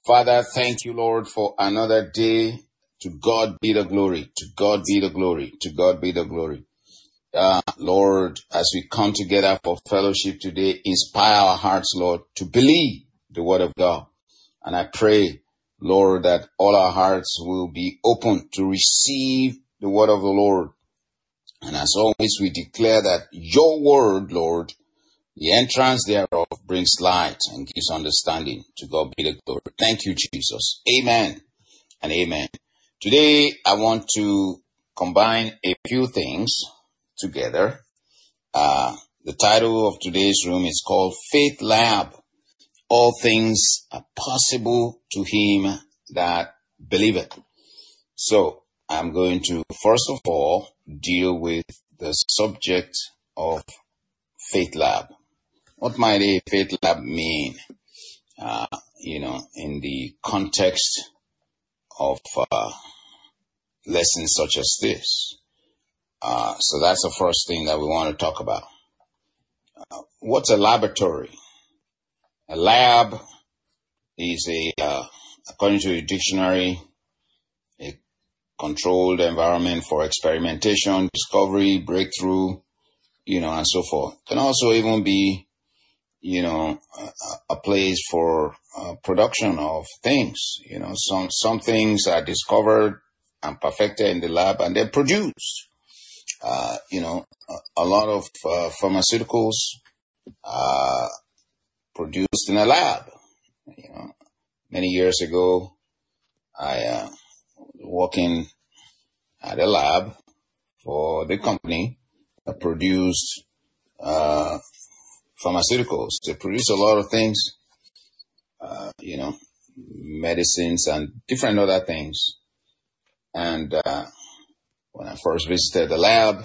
Father, thank you, Lord, for another day. To God be the glory. To God be the glory. To God be the glory. Lord, as we come together for fellowship today, inspire our hearts, Lord, to believe the word of God. And I pray, Lord, that all our hearts will be open to receive the word of the Lord. And as always, we declare that your word, Lord, the entrance thereof brings light and gives understanding. To God be the glory. Thank you, Jesus. Amen and amen. Today, I want to combine a few things together. The title of today's room is called Faith Lab. All things are possible to him that believeth. So, I'm going to, first of all, deal with the subject of Faith Lab. What might a Faith Lab mean, in the context of lessons such as this? So that's the first thing that we want to talk about. What's a laboratory? A lab is according to a dictionary, a controlled environment for experimentation, discovery, breakthrough, and so forth. It can also even be, a place for production of things. Some things are discovered and perfected in the lab and then produced. A lot of pharmaceuticals are produced in a lab. Many years ago, I was working at a lab for the company that produced pharmaceuticals. They produce a lot of things, medicines and different other things. And when I first visited the lab,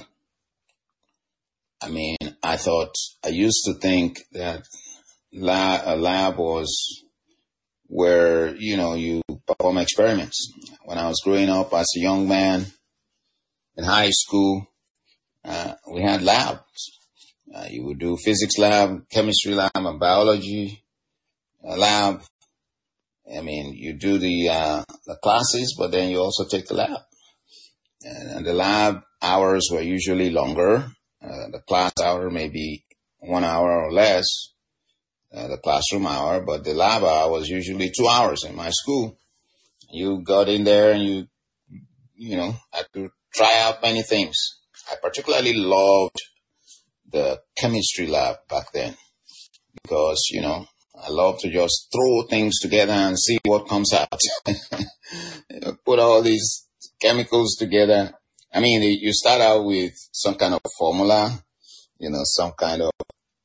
I used to think that a lab was where, you perform experiments. When I was growing up as a young man in high school, we had labs. You would do physics lab, chemistry lab, and biology lab. You do the classes, but then you also take the lab. And the lab hours were usually longer. The class hour may be 1 hour or less, the classroom hour, but the lab hour was usually 2 hours in my school. You got in there and you had to try out many things. I particularly loved the chemistry lab back then because, I love to just throw things together and see what comes out. Put all these chemicals together. You start out with some kind of formula, some kind of,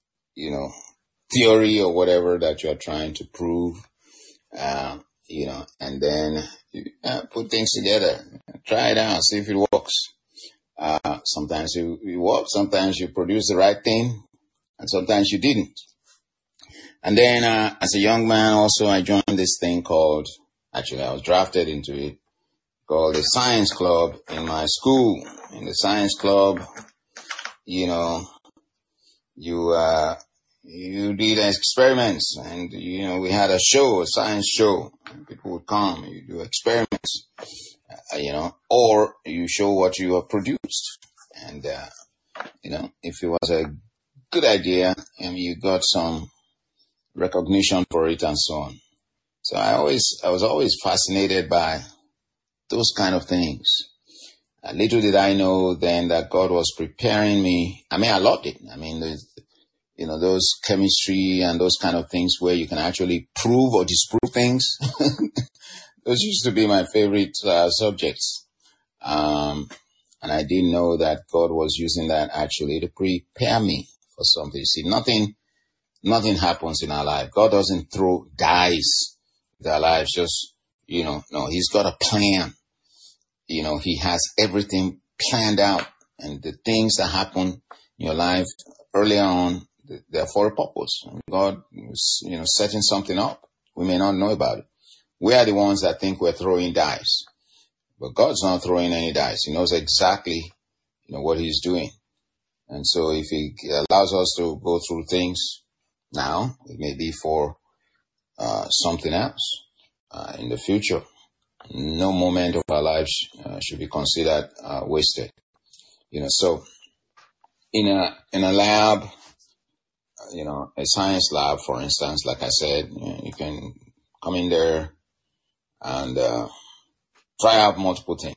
theory or whatever that you're trying to prove, and then you put things together, try it out, see if it works. Sometimes you work, sometimes you produce the right thing, and sometimes you didn't. And then, as a young man also, I joined this thing I was drafted into it, called the Science Club in my school. In the Science Club, you did experiments, and, we had a science show. People would come, you do experiments, or you show what you have produced. And, if it was a good idea, you got some recognition for it and so on. So I was always fascinated by those kind of things. Little did I know then that God was preparing me. I loved it. Those chemistry and those kind of things where you can actually prove or disprove things. Those used to be my favorite subjects. And I didn't know that God was using that actually to prepare me for something. You see, nothing happens in our life. God doesn't throw dice with our lives. Just, no, he's got a plan. He has everything planned out, and the things that happen in your life earlier on, they're for a purpose. God is, setting something up. We may not know about it. We are the ones that think we're throwing dice, but God's not throwing any dice. He knows exactly, what he's doing. And so if he allows us to go through things now, it may be for something else. in the future. No moment of our lives should be considered wasted. So in a lab, a science lab, for instance, like I said, you can come in there and try out multiple things.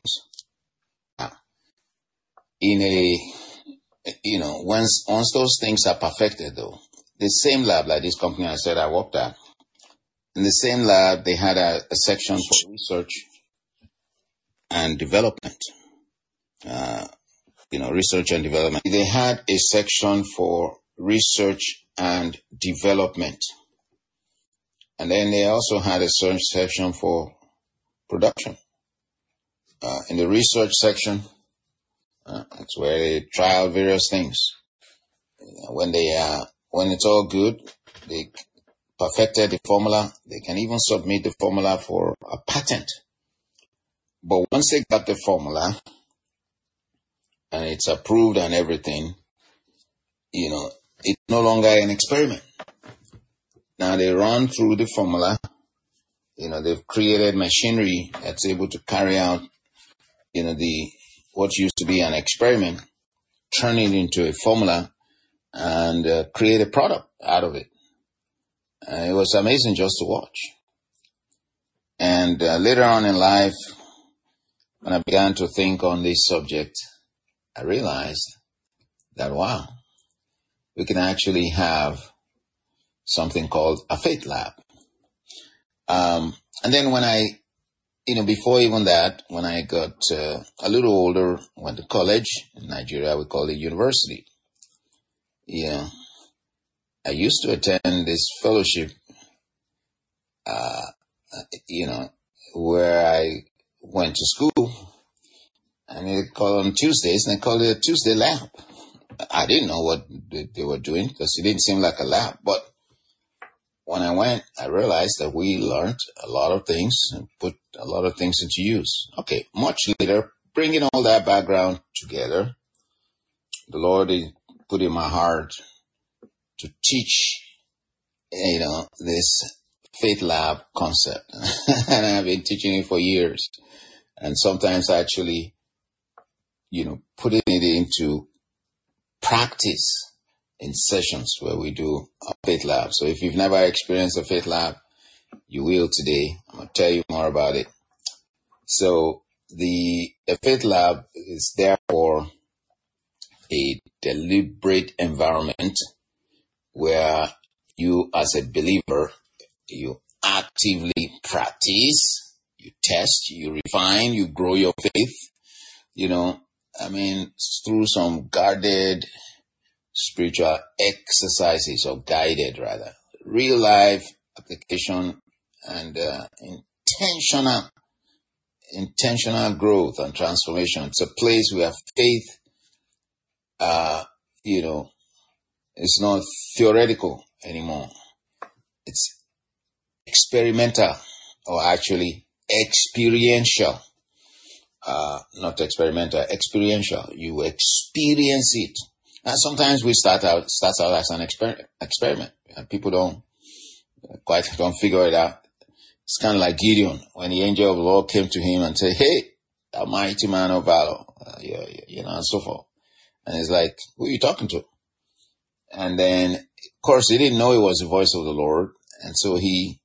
Once those things are perfected, though, the same lab, like this company I said I worked at, in the same lab, they had a section for research and development. Research and development. They had a section for research and development. And then they also had a section for production. In the research section, that's where they try out various things. When it's all good, they perfected the formula. They can even submit the formula for a patent. But once they got the formula and it's approved and everything, it's no longer an experiment. Now they run through the formula. They've created machinery that's able to carry out, what used to be an experiment, turn it into a formula and create a product out of it. It was amazing just to watch. And later on in life, when I began to think on this subject, I realized that, wow, we can actually have something called a faith lab. And then when before even that, when I got a little older, went to college in Nigeria, we call it university. I used to attend this fellowship, where I went to school, and they called on Tuesdays, and they called it a Tuesday lab. I didn't know what they were doing because it didn't seem like a lab. But when I went, I realized that we learned a lot of things and put a lot of things into use. Okay, much later, bringing all that background together, the Lord put in my heart to teach, this faith lab concept. And I've been teaching it for years. And sometimes actually, putting it into practice in sessions where we do a faith lab. So if you've never experienced a faith lab, you will today. I'm going to tell you more about it. So the faith lab is therefore a deliberate environment where you as a believer, you actively practice, you test, you refine, you grow your faith, through some guarded spiritual exercises, or guided rather, real life application and intentional growth and transformation. It's a place where faith, it's not theoretical anymore. It's experimental, or actually experiential. Not experimental, experiential. You experience it. And sometimes we starts out as an experiment, and people don't figure it out. It's kind of like Gideon, when the angel of the Lord came to him and said, "Hey, thou mighty man of valor," and so forth. And it's like, who are you talking to? And then, of course, he didn't know it was the voice of the Lord. And so he,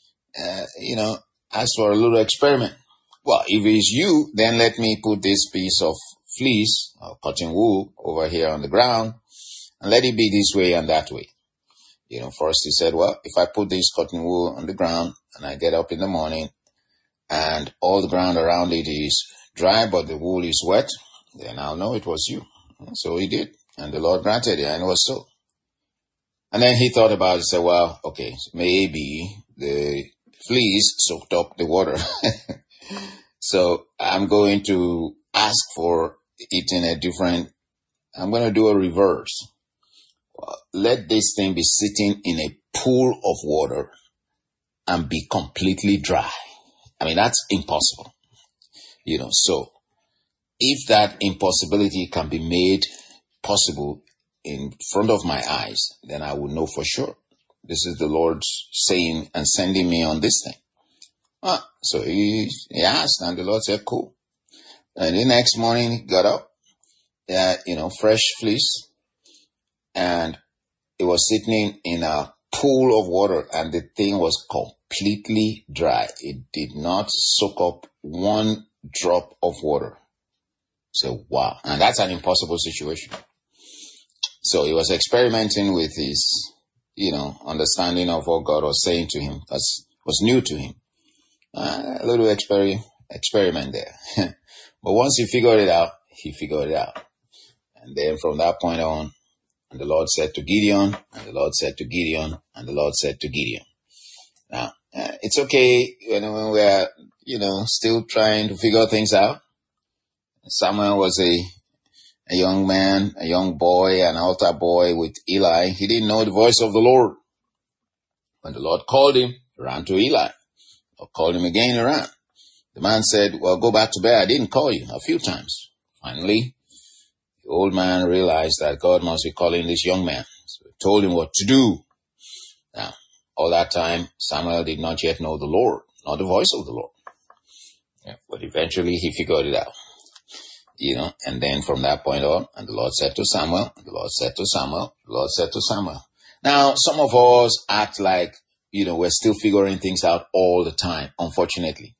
asked for a little experiment. Well, if it's you, then let me put this piece of fleece or cotton wool over here on the ground and let it be this way and that way. First he said, well, if I put this cotton wool on the ground and I get up in the morning and all the ground around it is dry, but the wool is wet, then I'll know it was you. And so he did. And the Lord granted it, and it was so. And then he thought about it and said, well, okay, maybe the fleece soaked up the water. So I'm going to ask for it in I'm going to do a reverse. Let this thing be sitting in a pool of water and be completely dry. That's impossible. So if that impossibility can be made possible in front of my eyes, then I will know for sure. This is the Lord saying and sending me on this thing. So he asked, and the Lord said, cool. And the next morning, he got up, fresh fleece, and it was sitting in a pool of water, and the thing was completely dry. It did not soak up one drop of water. So, wow. And that's an impossible situation. So he was experimenting with his, understanding of what God was saying to him. That was new to him. A little experiment there. But once he figured it out, And then from that point on, and the Lord said to Gideon, and the Lord said to Gideon, and the Lord said to Gideon. Now, it's okay when we're, still trying to figure things out. Samuel was a young man, a young boy, an altar boy with Eli. He didn't know the voice of the Lord. When the Lord called him, he ran to Eli. Or called him again, he ran. The man said, well, go back to bed. I didn't call you a few times. Finally, the old man realized that God must be calling this young man. So he told him what to do. Now, all that time, Samuel did not yet know the Lord, not the voice of the Lord. Yeah, but eventually he figured it out. And then from that point on, and the Lord said to Samuel, and the Lord said to Samuel, the Lord said to Samuel. Now, some of us act like, we're still figuring things out all the time, unfortunately.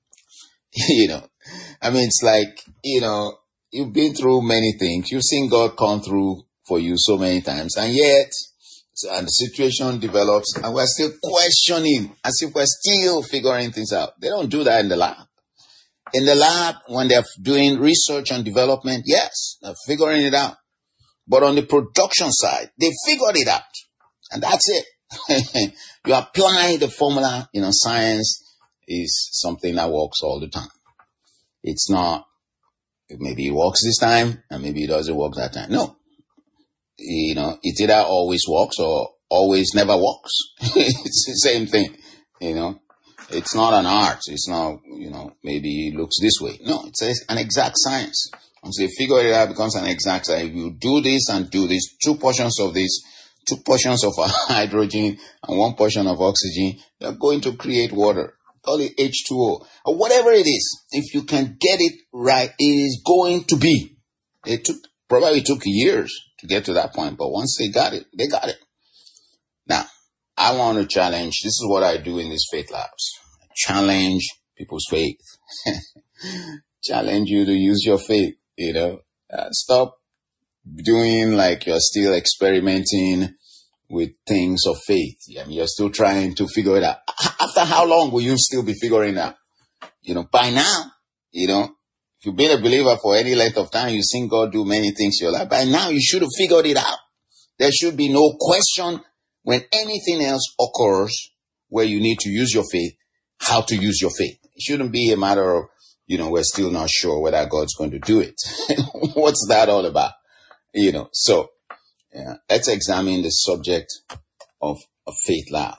It's like, you've been through many things. You've seen God come through for you so many times. And yet, and the situation develops, and we're still questioning as if we're still figuring things out. They don't do that in the lab. In the lab, when they're doing research and development, yes, they're figuring it out. But on the production side, they figured it out. And that's it. You apply the formula, science is something that works all the time. It's not, maybe it works this time, and maybe it doesn't work that time. No. It either always works or always never works. It's the same thing, It's not an art. It's not, maybe it looks this way. No, it's an exact science. Once they figure it out, it becomes an exact science. If you do this and do this, 2 portions of this, 2 portions of hydrogen and 1 portion of oxygen, you're going to create water. Call it H2O. Or whatever it is. If you can get it right, it is going to be. It probably took years to get to that point. But once they got it, they got it. Now, I want to challenge. This is what I do in these faith labs. I challenge people's faith. Challenge you to use your faith, Stop doing like you're still experimenting with things of faith. You're still trying to figure it out. After how long will you still be figuring it out? By now, if you've been a believer for any length of time, you've seen God do many things in your life. By now, you should have figured it out. There should be no question when anything else occurs where you need to use your faith, how to use your faith. It shouldn't be a matter of, we're still not sure whether God's going to do it. What's that all about? So let's examine the subject of a faith lab.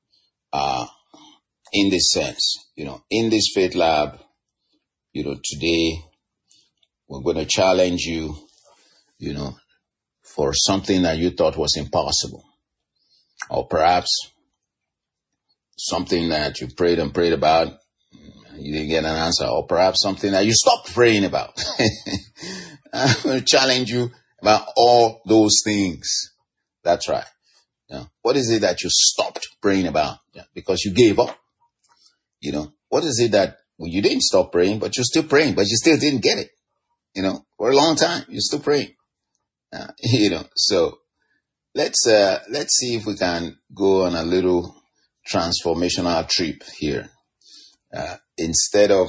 In this sense, in this faith lab, today we're going to challenge you, for something that you thought was impossible. Or perhaps something that you prayed and prayed about, you didn't get an answer. Or perhaps something that you stopped praying about. I'm going to challenge you about all those things. That's right. What is it that you stopped praying about? Because you gave up. What is it that you didn't stop praying, but you're still praying, but you still didn't get it? For a long time, you're still praying. So let's see if we can go on a little transformational trip here. Instead of,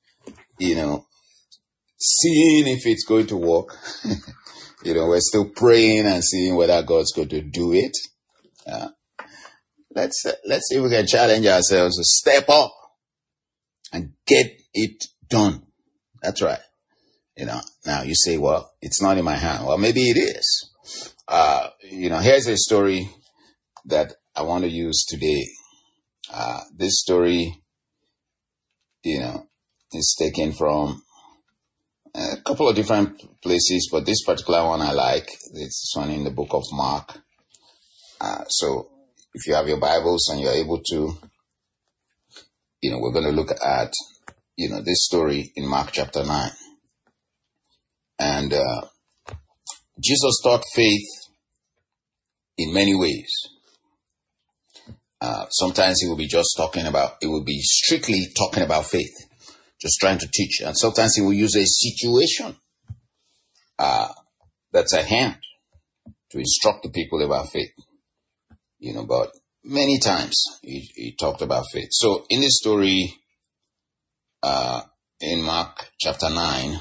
seeing if it's going to work, we're still praying and seeing whether God's going to do it. Let's see if we can challenge ourselves to step up and get it done. That's right. Now you say, well, it's not in my hand. Well, maybe it is. Here's a story that I want to use today. This story, is taken from a couple of different places, but this particular one I like. It's one in the book of Mark. So if you have your Bibles and you're able to, we're going to look at, this story in Mark chapter 9. And Jesus taught faith in many ways. Sometimes it will be strictly talking about faith, just trying to teach. And sometimes he will use a situation that's at hand to instruct the people about faith. But many times he talked about faith. So in this story, in Mark chapter 9,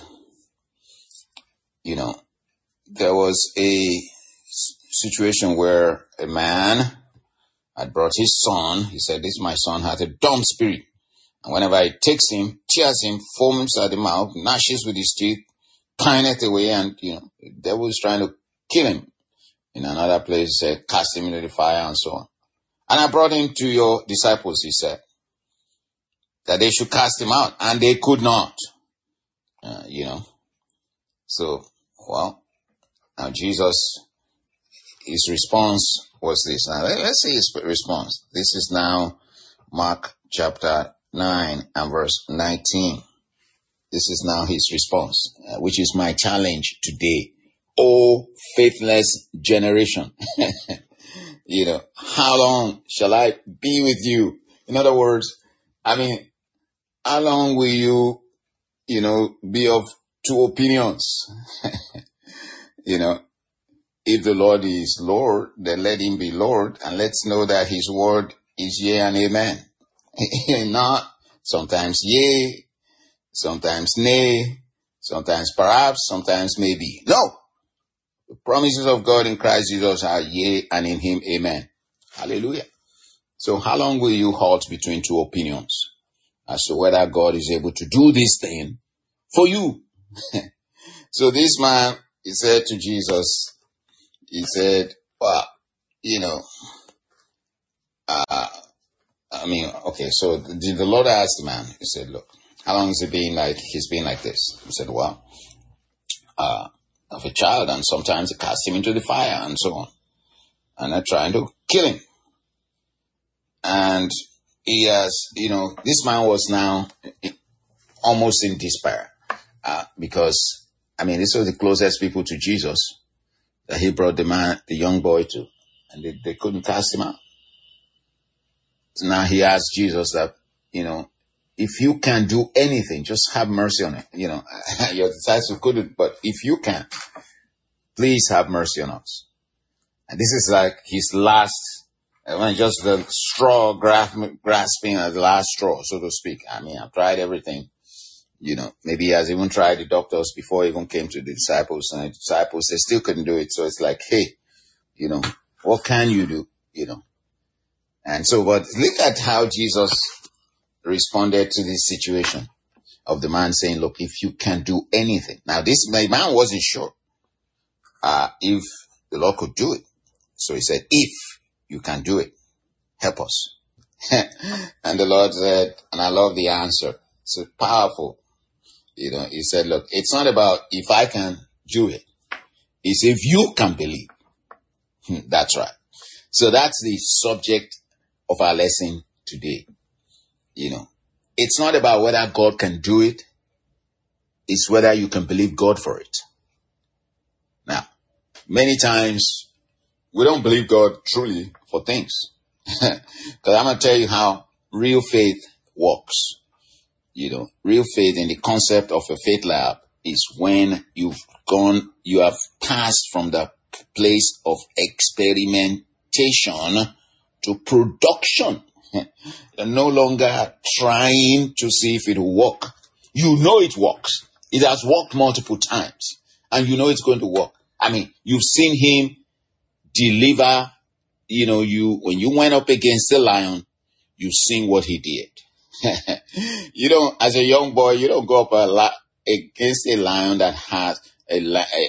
there was a situation where a man had brought his son. He said, "This my son hath a dumb spirit. And whenever he takes him, tears him, foams at the mouth, gnashes with his teeth, pineth away." And, the devil is trying to kill him. In another place, he said, "Cast him into the fire," and so on. "And I brought him to your disciples," he said, "that they should cast him out. And they could not." So, now Jesus, his response was this. Now, let's see his response. This is now Mark chapter 9 and verse 19. This is now his response, which is my challenge today. Oh, faithless generation. How long shall I be with you? In other words, how long will you, be of two opinions? If the Lord is Lord, then let him be Lord, and let's know that his word is yea and amen. Not sometimes yea, sometimes nay, sometimes perhaps, sometimes maybe. No. The promises of God in Christ Jesus are yea, and in him amen. Hallelujah. So how long will you halt between two opinions as to whether God is able to do this thing for you? So this man, he said to Jesus, he said, so the Lord asked the man, he said, "Look, how long has he's been like this?" He said, "Of a child, and sometimes they cast him into the fire," and so on. And they're trying to kill him. And he has, this man was now almost in despair, because, this was the closest people to Jesus that he brought the young boy to, and they couldn't cast him out. So now he asked Jesus that, if you can do anything, just have mercy on it. Your disciples couldn't, but if you can, please have mercy on us. And this is like his last, just the straw grasping at the last straw, so to speak. I've tried everything. Maybe he has even tried the doctors before he even came to the disciples, and the disciples, they still couldn't do it. So it's like, hey, what can you do? And so, but look at how Jesus responded to this situation of the man saying, "Look, if you can do anything." Now, my man wasn't sure if the Lord could do it. So he said, "If you can do it, help us." And the Lord said, and I love the answer. It's powerful. He said, "Look, it's not about if I can do it. It's if you can believe." That's right. So that's the subject of our lesson today. It's not about whether God can do it. It's whether you can believe God for it. Now, many times we don't believe God truly for things. Because I'm going to tell you how real faith works. Real faith in the concept of a faith lab is when you have passed from the place of experimentation to production. You're no longer trying to see if it will work. You know it works. It has worked multiple times. And you know it's going to work. You've seen him deliver, when you went up against the lion, you've seen what he did. As a young boy, you don't go up against a lion that has a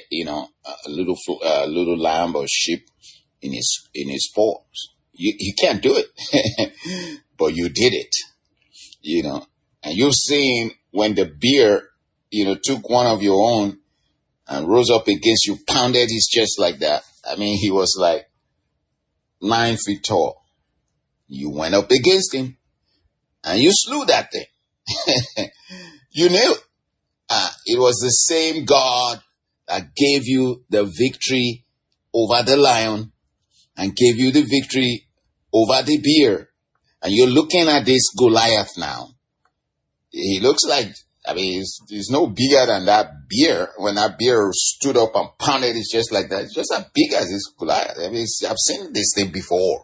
little lamb or sheep in his paws. You can't do it, but you did it, and you've seen when the bear, took one of your own and rose up against you, pounded his chest like that. He was like 9 feet tall. You went up against him and you slew that thing. You knew it was the same God that gave you the victory over the lion and gave you the victory over the bear. And you're looking at this Goliath now. He looks like, he's no bigger than that bear. When that bear stood up and pounded, it's just like that. It's just as big as this Goliath. I've seen this thing before.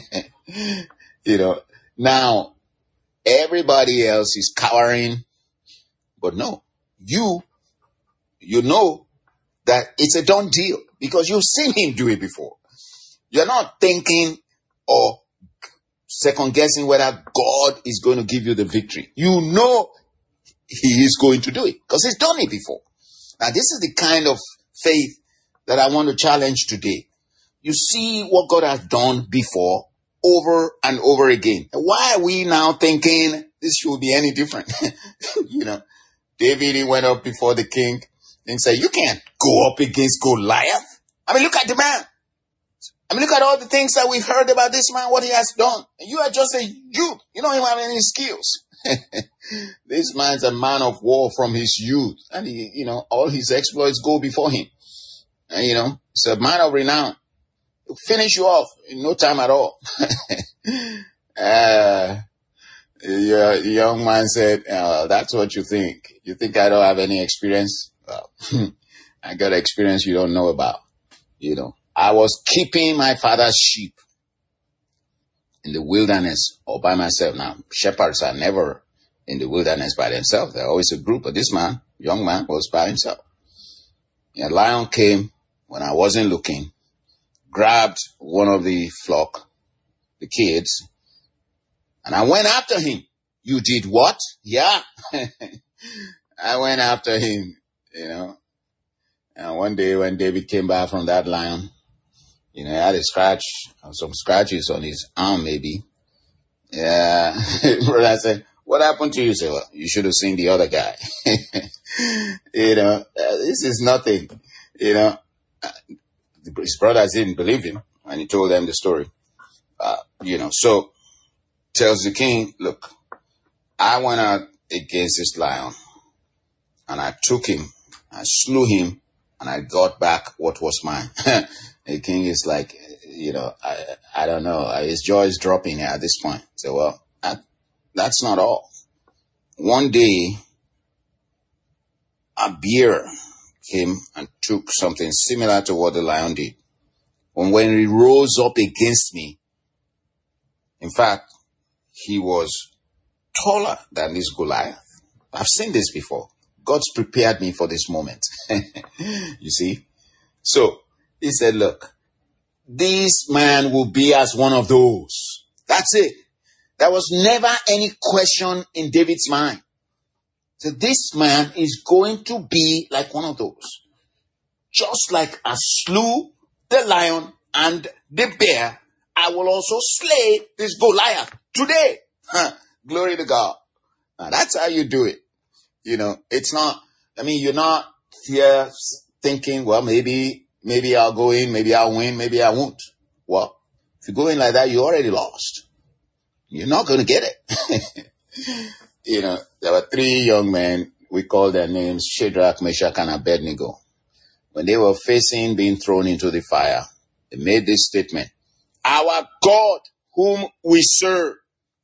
Now everybody else is cowering, but no, you know that it's a done deal because you've seen him do it before. You're not thinking or second guessing whether God is going to give you the victory. You know he is going to do it because he's done it before. Now, this is the kind of faith that I want to challenge today. You see what God has done before over and over again. Why are we now thinking this should be any different? David, he went up before the king and said, you can't go up against Goliath. Look at the man. Look at all the things that we've heard about this man, what he has done. And you are just a youth. You don't even have any skills. This man's a man of war from his youth. And all his exploits go before him. And, he's a man of renown. He'll finish you off in no time at all. The young man said, that's what you think. You think I don't have any experience? Well, I got experience you don't know about. I was keeping my father's sheep in the wilderness all by myself. Now, shepherds are never in the wilderness by themselves. They're always a group. But this man, young man, was by himself. A lion came when I wasn't looking, grabbed one of the flock, the kids, and I went after him. You did what? Yeah. I went after him, And one day when David came back from that lion, he had a scratch, some scratches on his arm maybe. Yeah. Brother said, what happened to you? He said, well, you should have seen the other guy. This is nothing. His brothers didn't believe him when he told them the story. So tells the king, look, I went out against this lion and I took him, I slew him, and I got back what was mine. The king is like, I don't know. His jaw is dropping at this point. So, well, that's not all. One day, a bear came and took something similar to what the lion did. And when he rose up against me, in fact, he was taller than this Goliath. I've seen this before. God's prepared me for this moment. You see? So he said, look, this man will be as one of those. That's it. There was never any question in David's mind. So this man is going to be like one of those. Just like I slew the lion and the bear, I will also slay this Goliath today. Glory to God. Now that's how you do it. It's not, you're not here thinking, well, maybe I'll go in, maybe I'll win, maybe I won't. Well, if you go in like that, you already lost. You're not going to get it. There were 3 young men, we call their names Shadrach, Meshach, and Abednego. When they were facing being thrown into the fire, they made this statement, our God whom we serve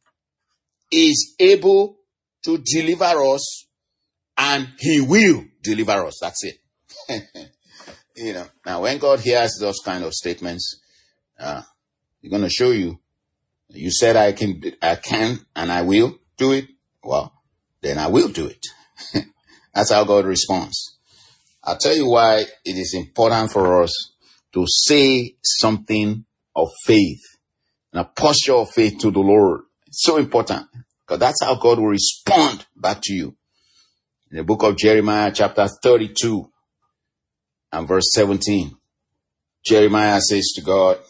is able to deliver us, and he will deliver us. That's it. Now when God hears those kind of statements, he's going to show you, you said I can and I will do it. Well, then I will do it. That's how God responds. I'll tell you why it is important for us to say something of faith and a posture of faith to the Lord. It's so important because that's how God will respond back to you. In the book of Jeremiah, chapter 32 and verse 17, Jeremiah says to God,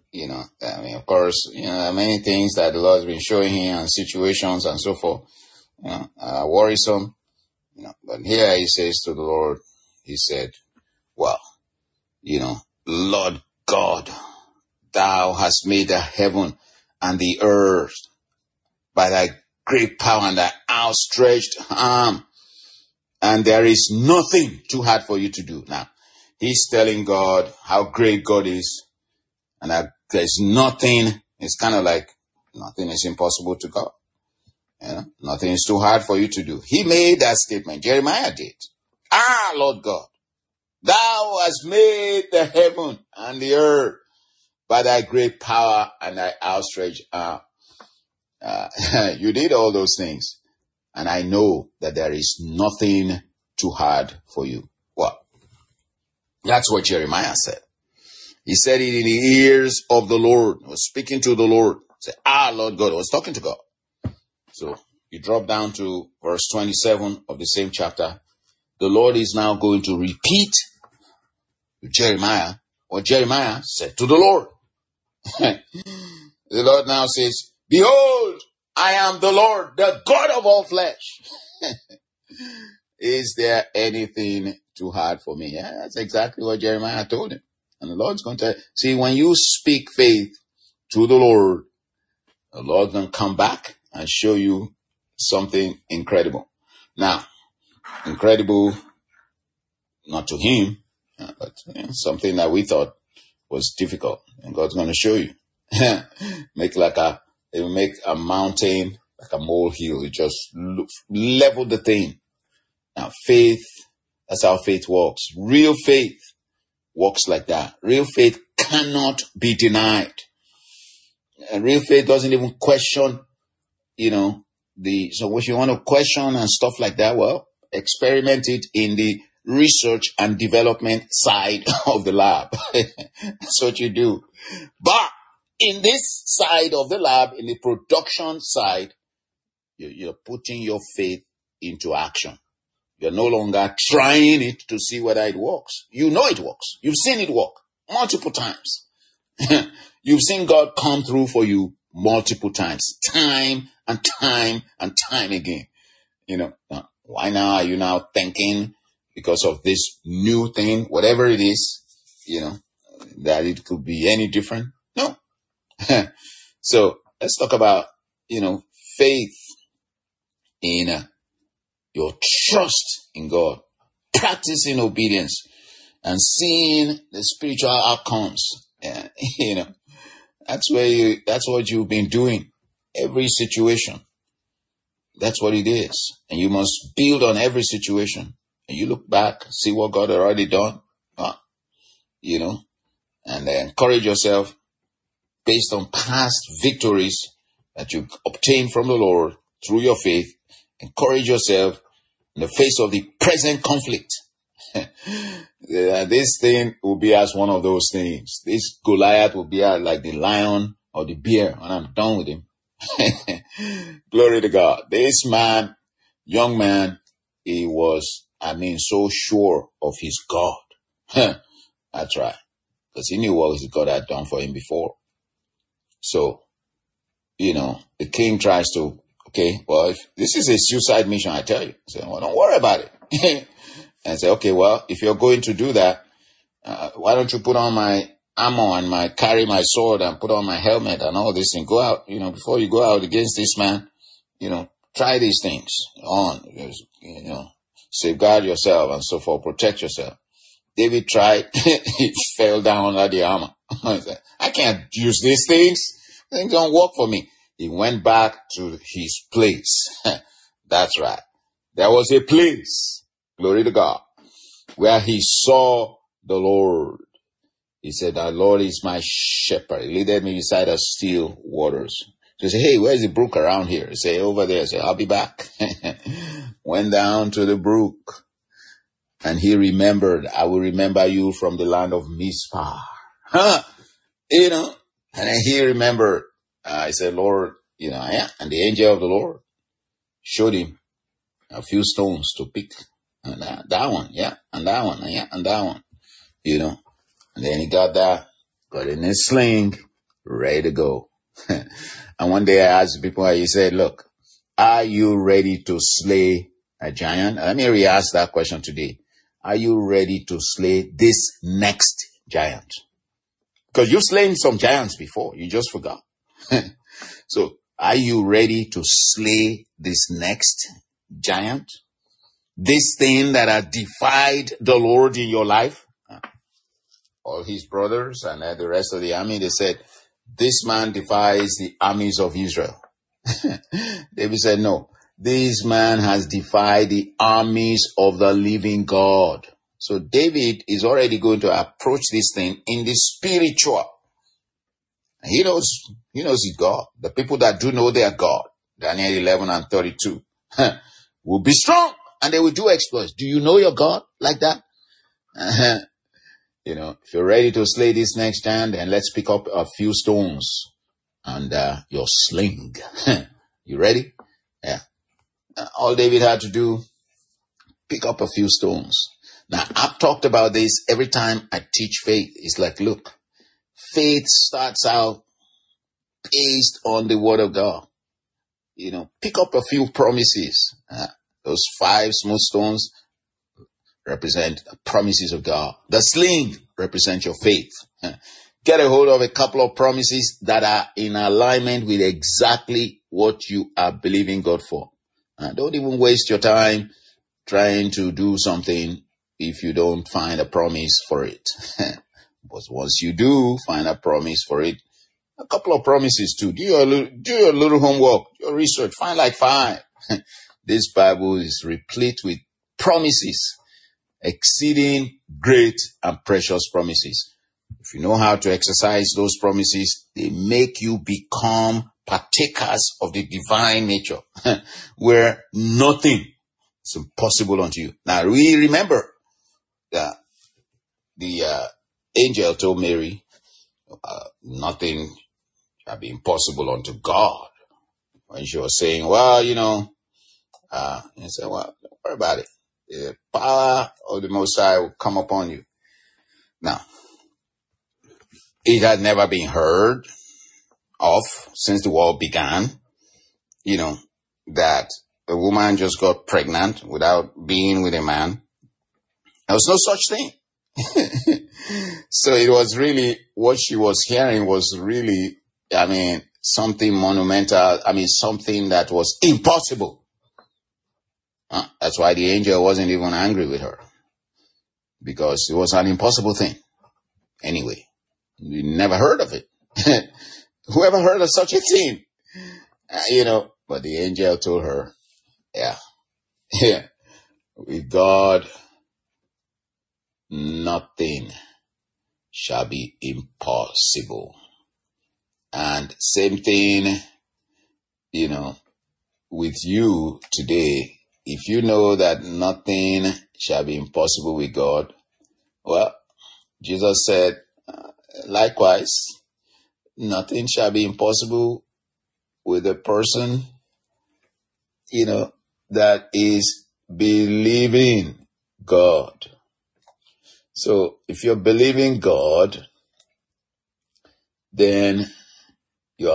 of course, many things that the Lord has been showing him and situations and so forth, worrisome, but here he says to the Lord, he said, well, Lord God, thou hast made the heaven and the earth by thy great power and thy outstretched arm. And there is nothing too hard for you to do. Now, he's telling God how great God is. And that there's nothing, it's kind of like nothing is impossible to God. You know, nothing is too hard for you to do. He made that statement. Jeremiah did. Lord God, thou hast made the heaven and the earth by thy great power and thy outstretched arm. You did all those things. And I know that there is nothing too hard for you. Well, that's what Jeremiah said. He said it in the ears of the Lord. He was speaking to the Lord. He said, Lord God. I was talking to God. So you drop down to verse 27 of the same chapter. The Lord is now going to repeat to Jeremiah what Jeremiah said to the Lord. The Lord now says, behold, I am the Lord, the God of all flesh. Is there anything too hard for me? Yeah, that's exactly what Jeremiah told him. And the Lord's going to see, when you speak faith to the Lord going to come back and show you something incredible. Now, incredible, not to him, but something that we thought was difficult. And God's going to show you. It will make a mountain like a molehill. It just level the thing. Now, faith, that's how faith works. Real faith works like that. Real faith cannot be denied. And real faith doesn't even question, so if you want to question and stuff like that, well, experiment it in the research and development side of the lab. That's what you do. But in this side of the lab, in the production side, you're putting your faith into action. You're no longer trying it to see whether it works. You know it works. You've seen it work multiple times. You've seen God come through for you multiple times, time and time and time again. Why now are you now thinking, because of this new thing, whatever it is, that it could be any different? No. So let's talk about, faith in your trust in God, practicing obedience and seeing the spiritual outcomes. That's what you've been doing. Every situation. That's what it is. And you must build on every situation. And you look back, see what God had already done, and encourage yourself based on past victories that you obtained from the Lord through your faith. Encourage yourself in the face of the present conflict. This thing will be as one of those things. This Goliath will be like the lion or the bear when I'm done with him. Glory to God. This man, young man, he was, so sure of his God. That's right. Because he knew what his God had done for him before. So, the king tries to, if this is a suicide mission, I tell you. So, don't worry about it. And say, if you're going to do that, why don't you put on my armor and carry my sword and put on my helmet and all this and go out, before you go out against this man, try these things on, safeguard yourself and so forth, protect yourself. David tried, he fell down under the armor. He said, I can't use these things. Things don't work for me. He went back to his place. That's right. There was a place, glory to God, where he saw the Lord. He said, the Lord is my shepherd. He leaded me beside the still waters. So he said, hey, where's the brook around here? He said, over there. He said, I'll be back. Went down to the brook. And he remembered, I will remember you from the land of Mizpah. And then he remembered, I said, Lord, and the angel of the Lord showed him a few stones to pick. And that one, and that one, and that one, And then he got in his sling, ready to go. And one day I asked people, he said, look, are you ready to slay a giant? Let me re-ask that question today. Are you ready to slay this next giant? Because you've slain some giants before. You just forgot. So Are you ready to slay this next giant? This thing that has defied the Lord in your life? All his brothers and the rest of the army, they said, this man defies the armies of Israel. David said, no, this man has defied the armies of the living God. So David is already going to approach this thing in the spiritual. He knows his God. The people that do know their God, Daniel 11 and 32, will be strong and they will do exploits. Do you know your God like that? If you're ready to slay this next giant, then let's pick up a few stones and your sling. You ready? Yeah. All David had to do, pick up a few stones. Now, I've talked about this every time I teach faith. It's like, look, faith starts out based on the word of God. Pick up a few promises. Those 5 smooth stones represent promises of God. The sling represents your faith. Get a hold of a couple of promises that are in alignment with exactly what you are believing God for. Don't even waste your time trying to do something if you don't find a promise for it. But once you do find a promise for it, a couple of promises too. Do your little homework, your research. Find like 5. This Bible is replete with promises, exceeding great and precious promises. If you know how to exercise those promises, they make you become partakers of the divine nature, where nothing is impossible unto you. Now, we remember that the angel told Mary, nothing shall be impossible unto God. When she was saying, well, he said, well, don't worry about it. The power of the Most High will come upon you. Now, it had never been heard of since the world began, that a woman just got pregnant without being with a man. There was no such thing. So it was really, what she was hearing was really, something monumental. Something that was impossible. That's why the angel wasn't even angry with her, because it was an impossible thing. Anyway, we never heard of it. Whoever heard of such a thing? But the angel told her, with God, nothing shall be impossible. And same thing, with you today. If you know that nothing shall be impossible with God, well, Jesus said, likewise, nothing shall be impossible with a person, that is believing God. So if you're believing God, then you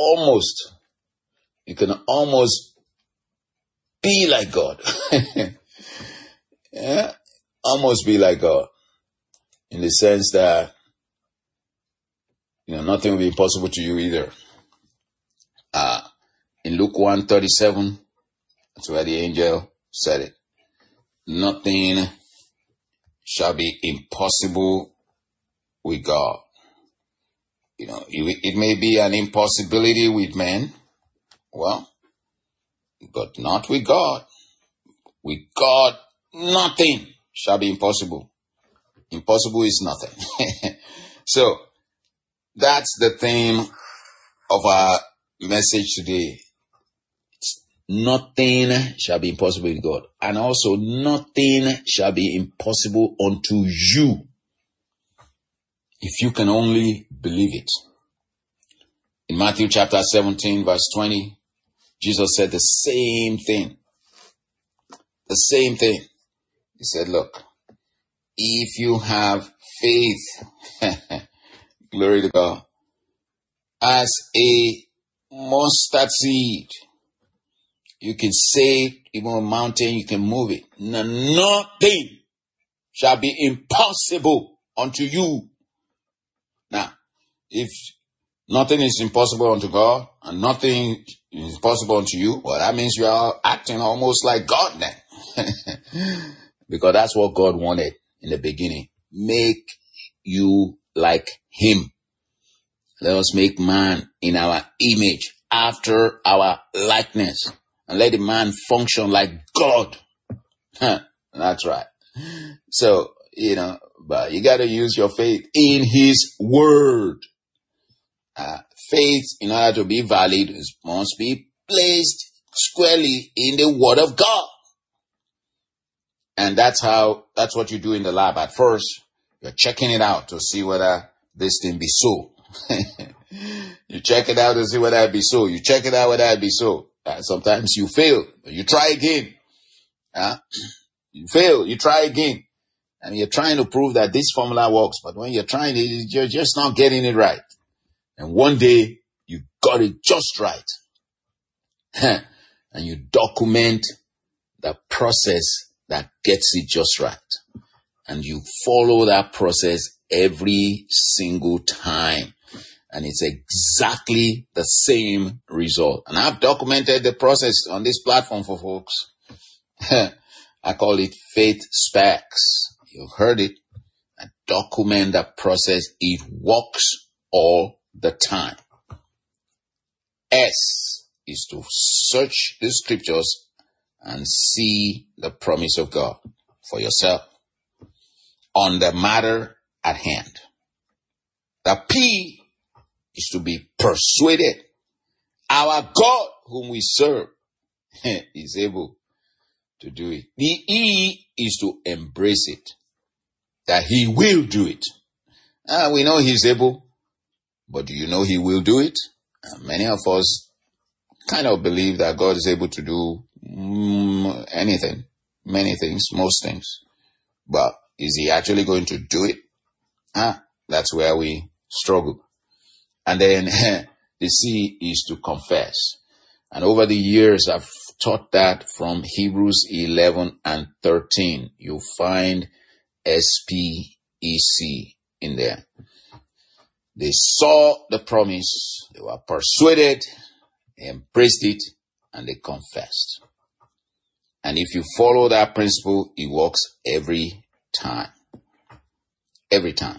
can almost be like God. Yeah, almost be like God. In the sense that, nothing will be impossible to you either. In Luke 1:37, that's where the angel said it. Nothing shall be impossible with God. It may be an impossibility with men. Well, but not with God. With God, nothing shall be impossible. Impossible is nothing. So, that's the theme of our message today. Nothing shall be impossible with God. And also, nothing shall be impossible unto you, if you can only believe it. In Matthew chapter 17, verse 20, Jesus said the same thing. The same thing. He said, look, if you have faith, glory to God, as a mustard seed, you can say, even a mountain, you can move it. Nothing shall be impossible unto you. Now, if Nothing is impossible unto God, and nothing is possible unto you. Well, that means you are acting almost like God then. Because that's what God wanted in the beginning. Make you like him. Let us make man in our image, after our likeness, and let the man function like God. That's right. So, but you got to use your faith in his word. Faith, in order to be valid, must be placed squarely in the word of God. And that's what you do in the lab. At first, you're checking it out to see whether this thing be so. You check it out to see whether it be so. You check it out whether it be so. Sometimes you fail. You try again. You fail. You try again. And you're trying to prove that this formula works. But when you're trying it, you're just not getting it right. And one day, you got it just right. And you document the process that gets it just right. And you follow that process every single time. And it's exactly the same result. And I've documented the process on this platform for folks. I call it Faith Specs. You've heard it. I document the process. It works all the time. S is to search the scriptures and see the promise of God for yourself on the matter at hand. The P is to be persuaded. Our God, whom we serve, is able to do it. The E is to embrace it, that he will do it. We know he's able, but do you know he will do it? Many of us kind of believe that God is able to do anything, many things, most things. But is he actually going to do it? That's where we struggle. And then the C is to confess. And over the years, I've taught that from Hebrews 11 and 13. You'll find SPEC in there. They saw the promise, they were persuaded, they embraced it, and they confessed. And if you follow that principle, it works every time. Every time.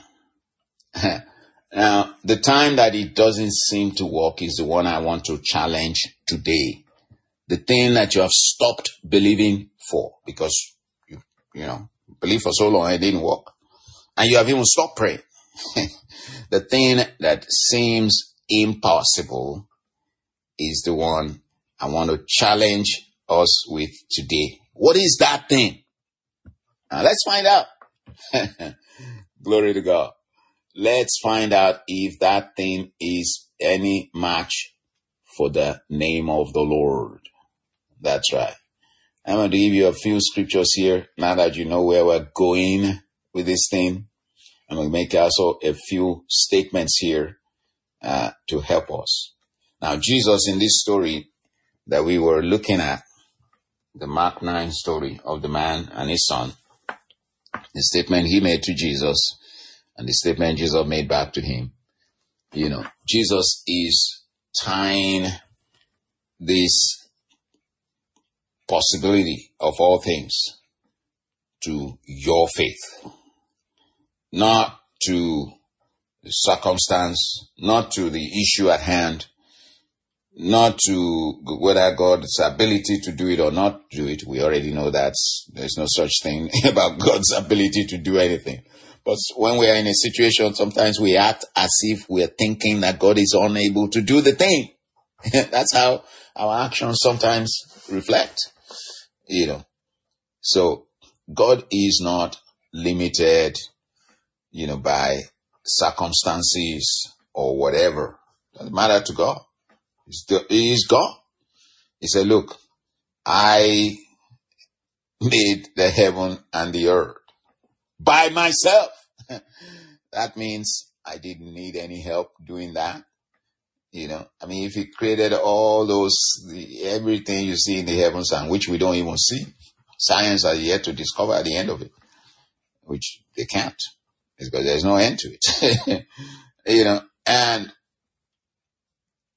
Now, the time that it doesn't seem to work is the one I want to challenge today. The thing that you have stopped believing for because you believe for so long it didn't work. And you have even stopped praying. The thing that seems impossible is the one I want to challenge us with today. What is that thing? Now let's find out. Glory to God. Let's find out if that thing is any match for the name of the Lord. That's right. I'm going to give you a few scriptures here. Now that you know where we're going with this thing, I'm going to make also a few statements here to help us. Now, Jesus, in this story that we were looking at, the Mark 9 story of the man and his son, the statement he made to Jesus and the statement Jesus made back to him. Jesus is tying this possibility of all things to your faith, not to the circumstance, not to the issue at hand, not to whether God's ability to do it or not do it. We already know that there's no such thing about God's ability to do anything. But when we are in a situation, sometimes we act as if we're thinking that God is unable to do the thing. That's how our actions sometimes reflect, So God is not limited, by circumstances or whatever. Doesn't matter to God. He is God. He said, look, I made the heaven and the earth by myself. That means I didn't need any help doing that. If he created all those, everything you see in the heavens and which we don't even see, science has yet to discover at the end of it, which they can't. It's because there's no end to it. And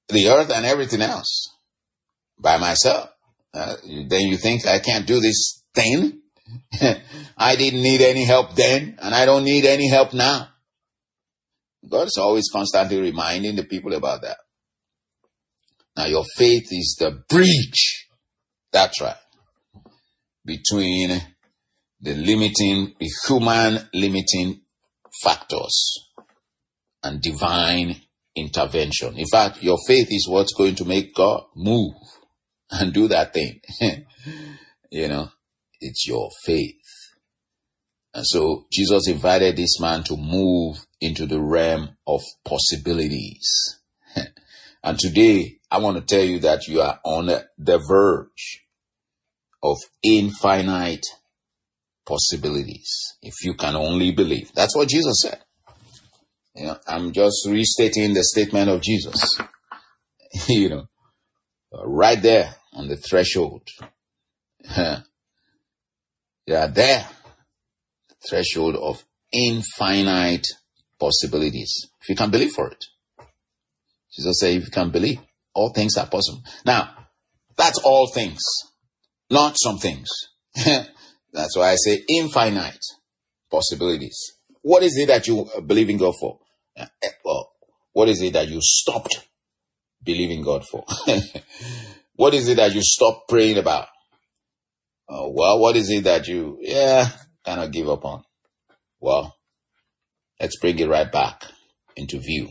the earth and everything else by myself. Then you think I can't do this thing? I didn't need any help then, and I don't need any help now. God is always constantly reminding the people about that. Now, your faith is the bridge, that's right, between the human limiting factors and divine intervention. In fact, your faith is what's going to make God move and do that thing. It's your faith. And so Jesus invited this man to move into the realm of possibilities. And today, I want to tell you that you are on the verge of infinite possibilities if you can only believe. That's what Jesus said. I'm just restating the statement of Jesus. Right there on the threshold. You are there, threshold of infinite possibilities. If you can believe for it. Jesus said, if you can believe, all things are possible. Now, that's all things, not some things. That's why I say infinite possibilities. What is it that you believe in God for? Well, what is it that you stopped believing God for? What is it that you stopped praying about? Well, what is it that you, kind of give up on? Well, let's bring it right back into view.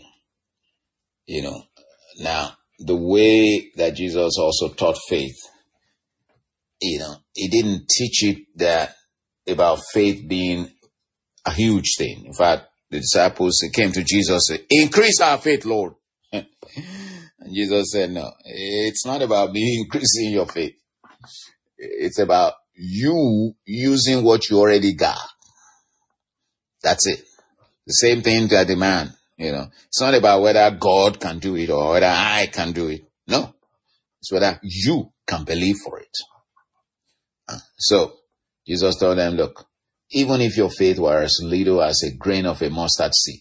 Now, the way that Jesus also taught faith, he didn't teach it that about faith being a huge thing. In fact, the disciples came to Jesus and said, increase our faith, Lord. And Jesus said, no, it's not about me increasing your faith. It's about you using what you already got. That's it. The same thing to the man. It's not about whether God can do it or whether I can do it. No. It's whether you can believe for it. So, Jesus told them, look, even if your faith were as little as a grain of a mustard seed,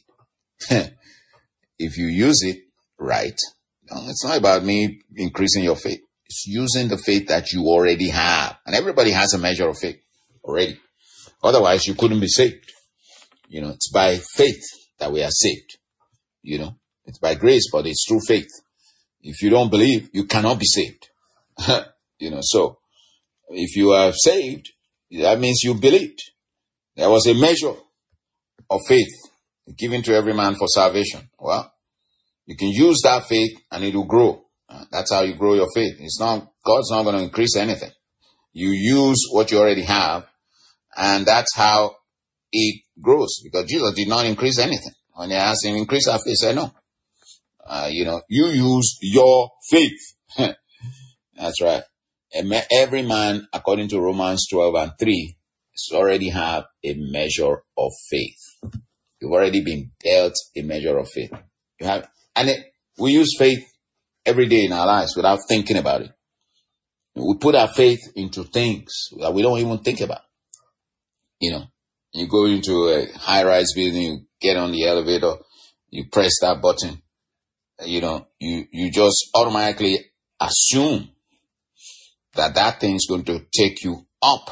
if you use it right, it's not about me increasing your faith. It's using the faith that you already have. And everybody has a measure of faith already. Otherwise, you couldn't be saved. It's by faith that we are saved. It's by grace, but it's through faith. If you don't believe, you cannot be saved. So if you are saved, that means you believed. There was a measure of faith given to every man for salvation. Well, you can use that faith and it will grow. That's how you grow your faith. God's not going to increase anything. You use what you already have, and that's how it grows. Because Jesus did not increase anything. When they asked him, increase our faith, he said, no. You use your faith. That's right. Every man, according to Romans 12:3, already have a measure of faith. You've already been dealt a measure of faith. We use faith every day in our lives without thinking about it. We put our faith into things that we don't even think about. You go into a high-rise building, you get on the elevator, you press that button, you just automatically assume that thing's going to take you up.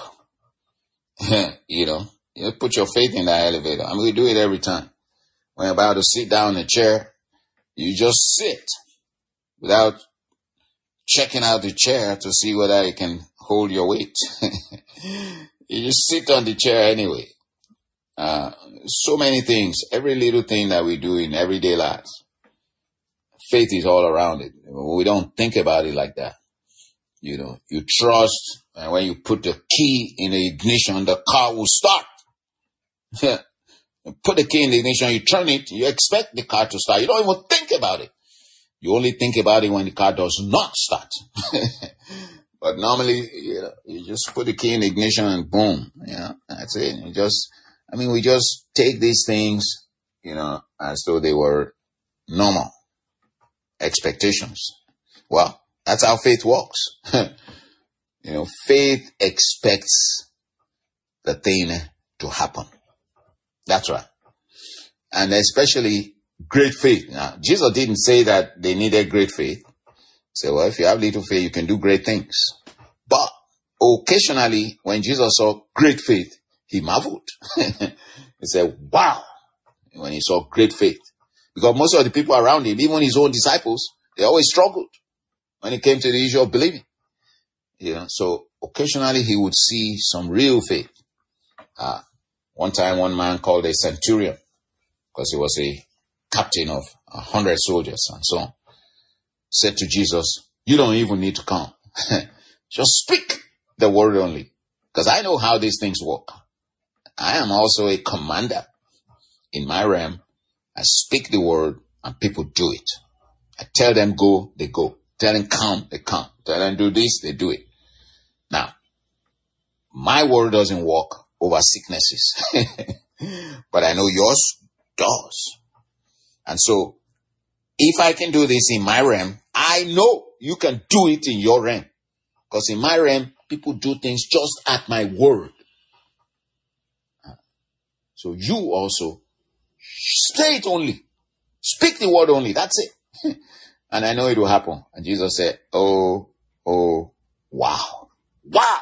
You put your faith in that elevator. We do it every time. When you're about to sit down in a chair, you just sit without checking out the chair to see whether it can hold your weight. You just sit on the chair anyway. So many things, every little thing that we do in everyday lives, faith is all around it. We don't think about it like that. You trust, and when you put the key in the ignition, the car will start. You put the key in the ignition, you turn it, you expect the car to start. You don't even think about it. You only think about it when the car does not start. But normally, you just put the key in the ignition and boom, that's it. We just take these things, as though they were normal expectations. Well, that's how faith works. Faith expects the thing to happen. That's right. And especially great faith. Now, Jesus didn't say that they needed great faith. Say, well, if you have little faith, you can do great things. But occasionally, when Jesus saw great faith, he marveled. He said, wow, when he saw great faith. Because most of the people around him, even his own disciples, they always struggled when it came to the issue of believing. So occasionally he would see some real faith. One time, one man called a centurion, because he was a captain of 100 soldiers and so on, said to Jesus, you don't even need to come. Just speak the word only, because I know how these things work. I am also a commander in my realm. I speak the word and people do it. I tell them go, they go. Tell them come, they come. Tell them do this, they do it. Now, my word doesn't work over sicknesses, but I know yours does. And so, if I can do this in my realm, I know you can do it in your realm. Because in my realm, people do things just at my word. So you also say it only. Speak the word only. That's it. And I know it will happen. And Jesus said, oh, wow. Wow.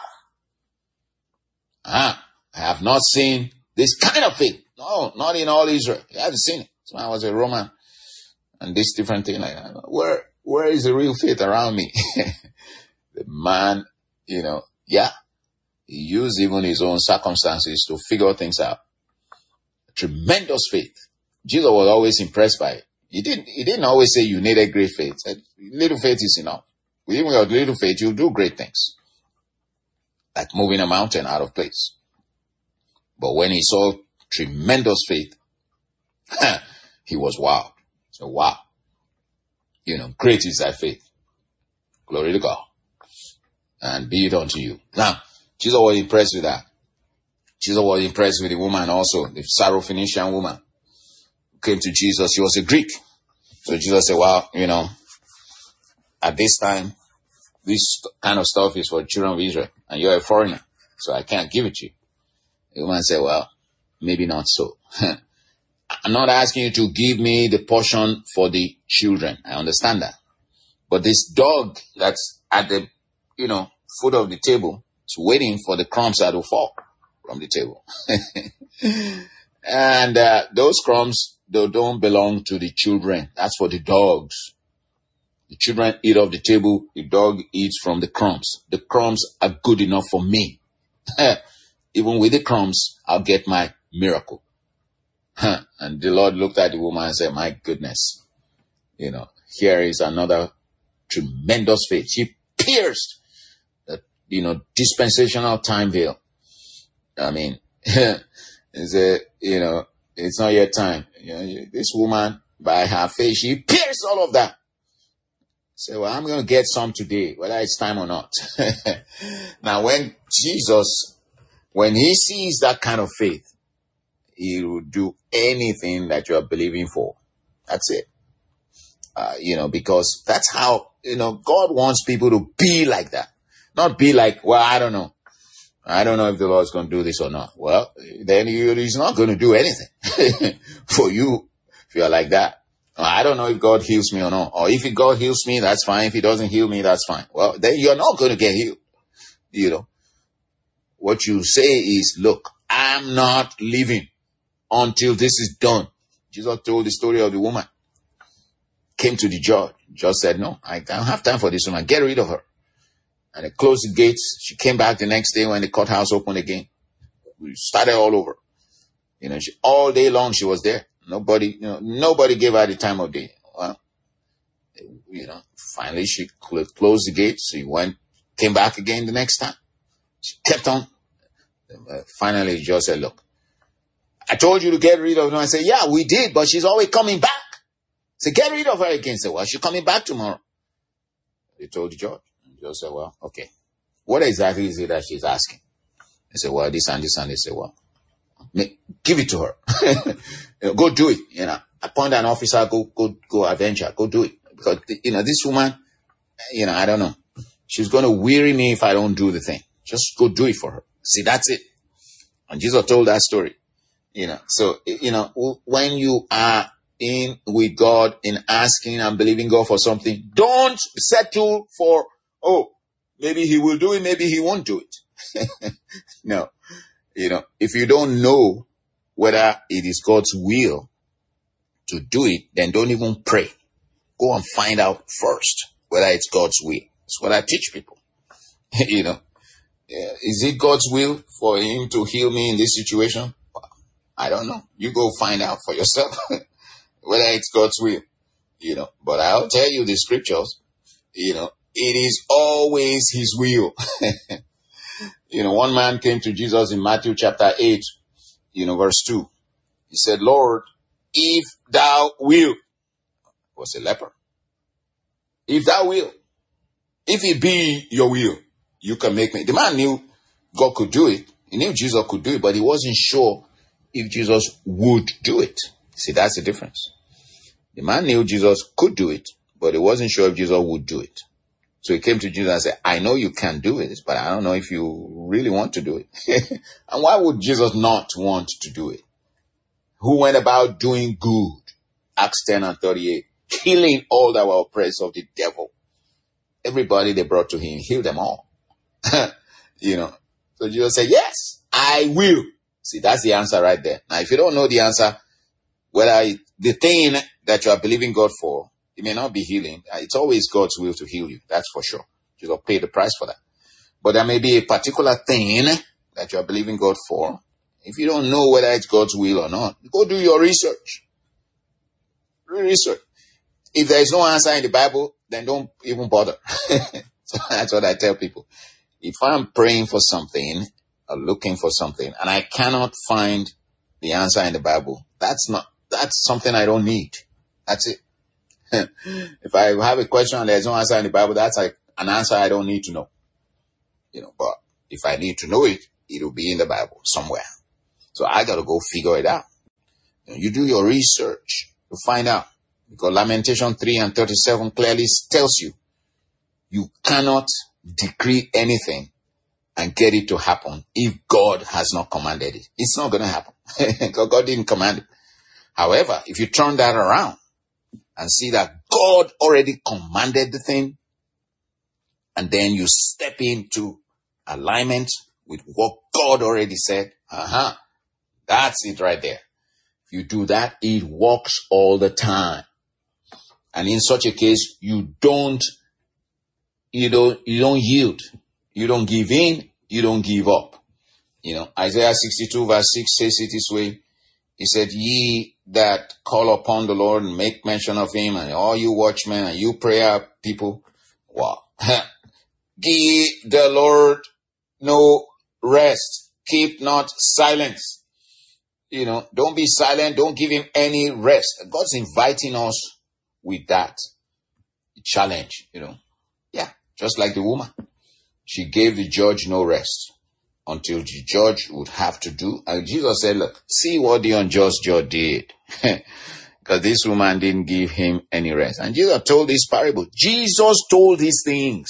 I have not seen this kind of faith. No, not in all Israel. I haven't seen it. So I was a Roman and this different thing like that. Where is the real faith around me? The man, he used even his own circumstances to figure things out. Tremendous faith. Jesus was always impressed by it. He didn't always say you needed great faith. He said, little faith is enough. Even with little faith, you'll do great things. Like moving a mountain out of place. But when he saw tremendous faith, he was wowed. So wow. Great is thy faith. Glory to God. And be it unto you. Now, Jesus was impressed with that. Jesus was impressed with the woman also, the Syrophoenician woman who came to Jesus. She was a Greek. So Jesus said, well, at this time, this kind of stuff is for the children of Israel, and you're a foreigner, so I can't give it to you. The woman said, well, maybe not so. I'm not asking you to give me the portion for the children. I understand that. But this dog that's at the, foot of the table is waiting for the crumbs that will fall from the table. And those crumbs, they don't belong to the children. That's for the dogs. The children eat off the table. The dog eats from the crumbs. The crumbs are good enough for me. Even with the crumbs, I'll get my miracle. And the Lord looked at the woman and said, my goodness, here is another tremendous faith. She pierced the, dispensational time veil. I mean, it's not yet time. This woman, by her faith, she pierced all of that. Say, well, I'm going to get some today, whether it's time or not. Now, when Jesus, when he sees that kind of faith, he will do anything that you are believing for. That's it. Because that's how, God wants people to be like that. Not be like, well, I don't know. I don't know if the Lord's going to do this or not. Well, then he's not going to do anything for you if you're like that. I don't know if God heals me or not. Or if God heals me, that's fine. If he doesn't heal me, that's fine. Well, then you're not going to get healed. What you say is, look, I'm not leaving until this is done. Jesus told the story of the woman. Came to the judge. Judge said, no, I don't have time for this woman. Get rid of her. And they closed the gates. She came back the next day when the courthouse opened again. We started all over. All day long she was there. Nobody gave her the time of day. Well, finally she closed the gates. She came back again the next time. She kept on. Finally, the judge said, look, I told you to get rid of her. I said, yeah, we did, but she's always coming back. So get rid of her again. Say, well, she's coming back tomorrow. They told the judge. The judge said, well, okay. What exactly is it that she's asking? They said, well, this and this and they said, well, give it to her. Go do it. Appoint an officer, go avenge her. Go do it. Because, this woman, I don't know. She's going to weary me if I don't do the thing. Just go do it for her. See, that's it. And Jesus told that story. So, when you are, in with God in asking and believing God for something, don't settle for, maybe he will do it, maybe he won't do it. No. If you don't know whether it is God's will to do it, then don't even pray. Go and find out first whether it's God's will. That's what I teach people. Is it God's will for him to heal me in this situation? I don't know. You go find out for yourself whether it's God's will. But I'll tell you the scriptures, it is always his will. One man came to Jesus in Matthew chapter 8, verse 2. He said, Lord, if thou wilt, was a leper. If thou wilt, if it be your will, you can make me. The man knew God could do it. He knew Jesus could do it, but he wasn't sure if Jesus would do it. See, that's the difference. The man knew Jesus could do it, but he wasn't sure if Jesus would do it. So he came to Jesus and said, I know you can do it, but I don't know if you really want to do it. And why would Jesus not want to do it? Who went about doing good, Acts 10 and 38, healing all that were oppressed of the devil. Everybody they brought to him, healed them all. So Jesus said, yes, I will. See, that's the answer right there. Now, if you don't know the answer, whether the thing that you are believing God for, it may not be healing. It's always God's will to heal you. That's for sure. Jesus paid the price for that. But there may be a particular thing that you are believing God for. If you don't know whether it's God's will or not, go do your research. Research. If there is no answer in the Bible, then don't even bother. So that's what I tell people. If I'm praying for something or looking for something and I cannot find the answer in the Bible, that's something I don't need. That's it. If I have a question and there's no answer in the Bible, that's like an answer I don't need to know. But if I need to know it, it'll be in the Bible somewhere. So I got to go figure it out. You do your research to find out. Because Lamentation 3 and 37 clearly tells you, you cannot decree anything and get it to happen if God has not commanded it. It's not going to happen. Because God didn't command it. However, if you turn that around and see that God already commanded the thing, and then you step into alignment with what God already said, that's it right there. If you do that, it works all the time. And in such a case, you don't yield. You don't give in. You don't give up. Isaiah 62 verse 6 says it this way. He said, ye that call upon the Lord and make mention of him, and all you watchmen and you prayer people, wow. Give the Lord no rest. Keep not silence. Don't be silent. Don't give him any rest. God's inviting us with that challenge, Yeah, just like the woman. She gave the judge no rest until the judge would have to do. And Jesus said, look, see what the unjust judge did. Because this woman didn't give him any rest. And Jesus told this parable. Jesus told these things.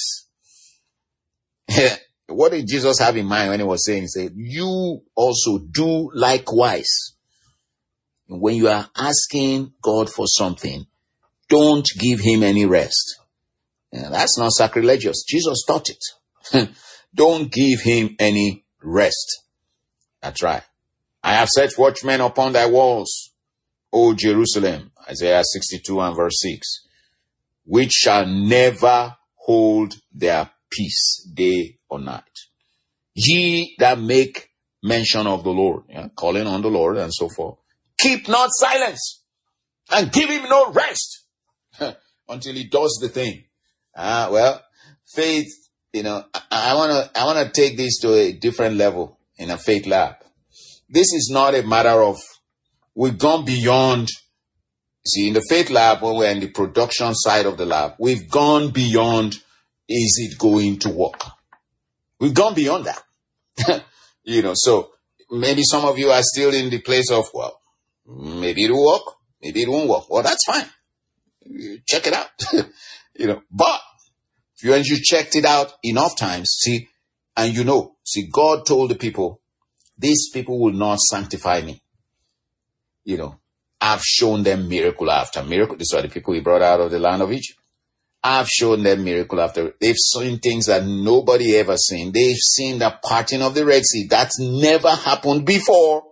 What did Jesus have in mind when he was saying? He said, you also do likewise. When you are asking God for something, don't give him any rest. That's not sacrilegious. Jesus taught it. Don't give him any rest. That's right. I have set watchmen upon thy walls, O Jerusalem, Isaiah 62 and verse 6, which shall never hold their peace day or night. Ye that make mention of the Lord, calling on the Lord and so forth, keep not silence and give him no rest until he does the thing. Faith, I want to take this to a different level in a faith lab. This is not a matter of, we've gone beyond, see, in the faith lab, when we're in the production side of the lab, we've gone beyond, is it going to work? We've gone beyond that. So maybe some of you are still in the place of, well, maybe it'll work, maybe it won't work. Well, that's fine. Check it out. But if you checked it out enough times, see, God told the people, these people will not sanctify me. I've shown them miracle after miracle. These are the people he brought out of the land of Egypt. I've shown them miracle after. They've seen things that nobody ever seen. They've seen the parting of the Red Sea. That's never happened before.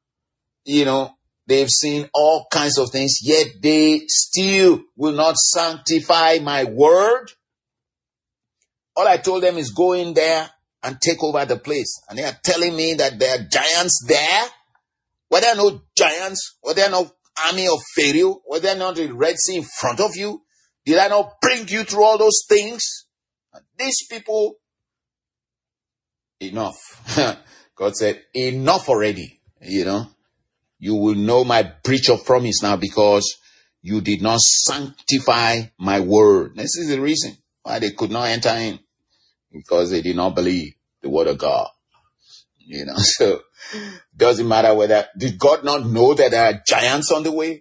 They've seen all kinds of things, yet they still will not sanctify my word. All I told them is go in there and take over the place. And they are telling me that there are giants there. Were there no giants? Were there no army of Pharaoh? Were there not the Red Sea in front of you? Did I not bring you through all those things? And these people, enough. God said, enough already. You will know my breach of promise now because you did not sanctify my word. This is the reason why they could not enter in, because they did not believe the word of God. So doesn't matter whether, did God not know that there are giants on the way?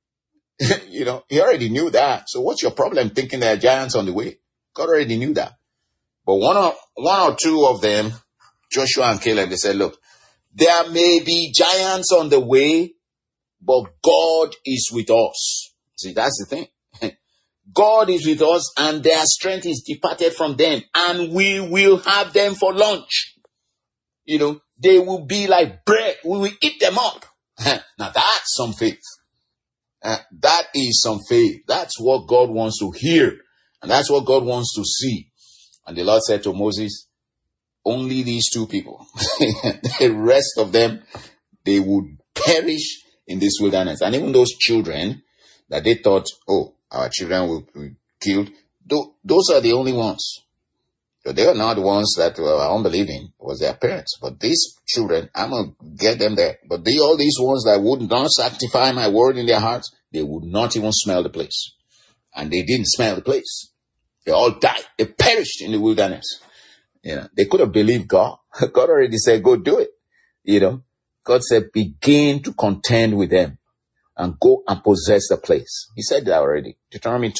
He already knew that. So what's your problem thinking there are giants on the way? God already knew that. But one or two of them, Joshua and Caleb, they said, look, there may be giants on the way, but God is with us. See, that's the thing. God is with us and their strength is departed from them, and we will have them for lunch. They will be like bread. We will eat them up. Now that's some faith. That is some faith. That's what God wants to hear. And that's what God wants to see. And the Lord said to Moses, only these two people, the rest of them, they would perish in this wilderness. And even those children that they thought, oh, our children will be killed, those are the only ones. So they are not the ones that were unbelieving. It was their parents. But these children, I'm going to get them there. But all these ones that would not sanctify my word in their hearts, they would not even smell the place. And they didn't smell the place. They all died. They perished in the wilderness. They could have believed God. God already said, go do it. God said, begin to contend with them and go and possess the place. He said that already. Deuteronomy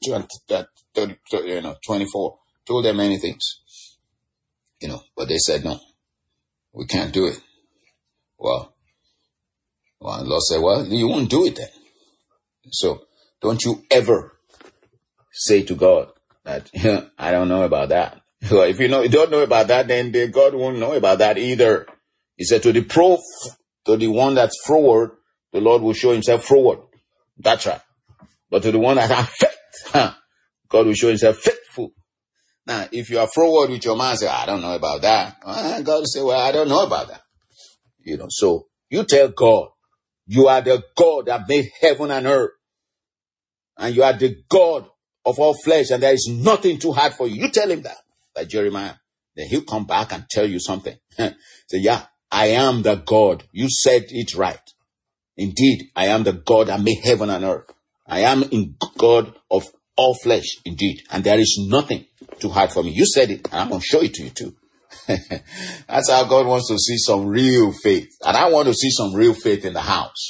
24 told them many things, but they said, no, we can't do it. Well, the Lord said, well, you won't do it then. So don't you ever say to God that, I don't know about that. Well, if you don't know about that, then God won't know about that either. He said to the one that's forward, the Lord will show himself forward. That's right. But to the one that has faith, God will show himself faithful. Now, if you are forward with your mind, say, I don't know about that. God will say, well, I don't know about that. So you tell God, you are the God that made heaven and earth. And you are the God of all flesh, and there is nothing too hard for you. You tell him that, like Jeremiah. Then he'll come back and tell you something. Say, yeah, I am the God. You said it right. Indeed, I am the God that made heaven and earth. I am in God of all flesh, indeed. And there is nothing too hard for me. You said it, and I'm going to show it to you too. That's how God wants to see some real faith. And I want to see some real faith in the house.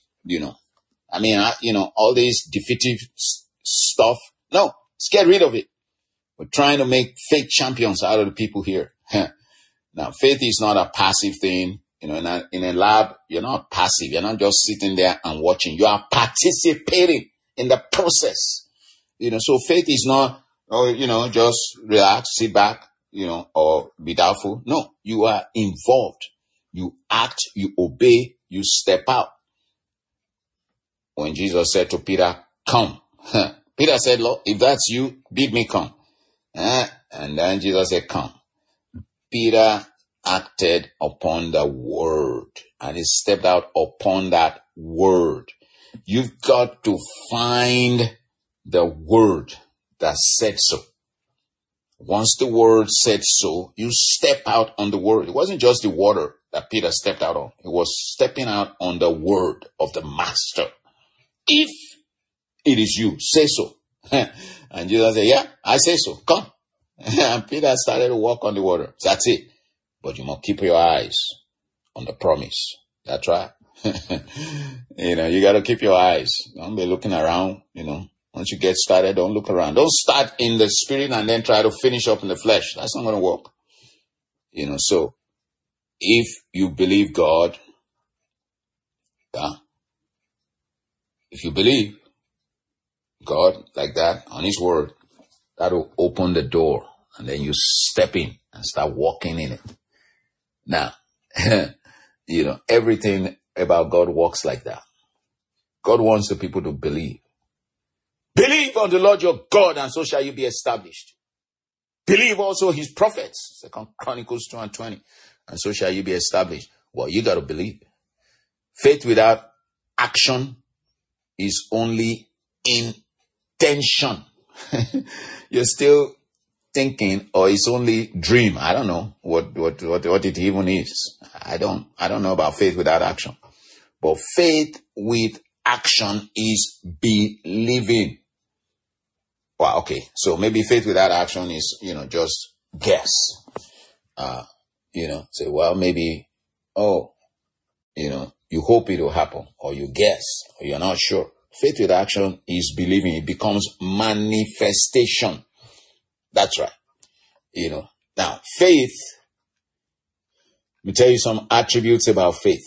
All this defeative stuff. No, let's get rid of it. We're trying to make fake champions out of the people here. Now, faith is not a passive thing. In a lab, you're not passive. You're not just sitting there and watching. You are participating in the process. So faith is not, just relax, sit back, or be doubtful. No, you are involved. You act, you obey, you step out. When Jesus said to Peter, come. Peter said, Lord, if that's you, bid me come. And then Jesus said, come. Peter acted upon the word, and he stepped out upon that word. You've got to find the word that said so. Once the word said so, you step out on the word. It wasn't just the water that Peter stepped out on. It was stepping out on the word of the master. If it is you, say so. And Jesus said, yeah, I say so. Come. And Peter started to walk on the water. That's it. But you must keep your eyes on the promise. That's right. You got to keep your eyes. Don't be looking around, Once you get started, don't look around. Don't start in the spirit and then try to finish up in the flesh. That's not going to work. So if you believe God, If you believe God like that on his word, that will open the door, and then you step in and start walking in it. Now, everything about God works like that. God wants the people to believe. Believe on the Lord your God, and so shall you be established. Believe also his prophets, 2 Chronicles 2:20, and so shall you be established. Well, you got to believe. Faith without action is only intention. You're still thinking, or it's only dream. I don't know what it even is. I don't know about faith without action. But faith with action is believing. Well, okay. So maybe faith without action is, just guess. Say, well, maybe, you hope it will happen, or you guess, or you're not sure. Faith with action is believing. It becomes manifestation. That's right. Now faith, let me tell you some attributes about faith.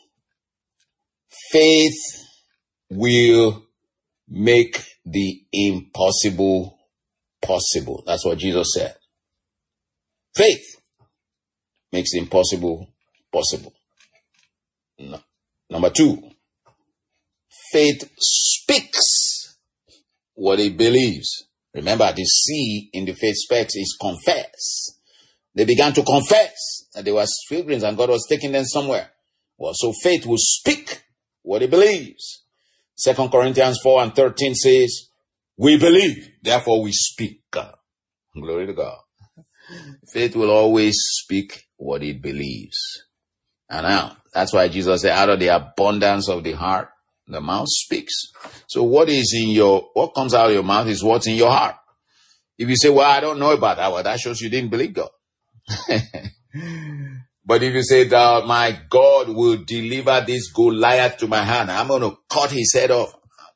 Faith will make the impossible possible. That's what Jesus said. Faith makes the impossible possible. No. Number 2, faith speaks what it believes. Remember, the C in the faith speaks is confess. They began to confess that they were pilgrims and God was taking them somewhere. Well, so faith will speak what it believes. 2 Corinthians 4:13 says, we believe, therefore we speak. Glory to God. Faith will always speak what it believes. And now, that's why Jesus said, out of the abundance of the heart, the mouth speaks. So what comes out of your mouth is what's in your heart. If you say, well, I don't know about that, well, that shows you didn't believe God. But if you say that my God will deliver this Goliath to my hand, I'm going to cut his head off.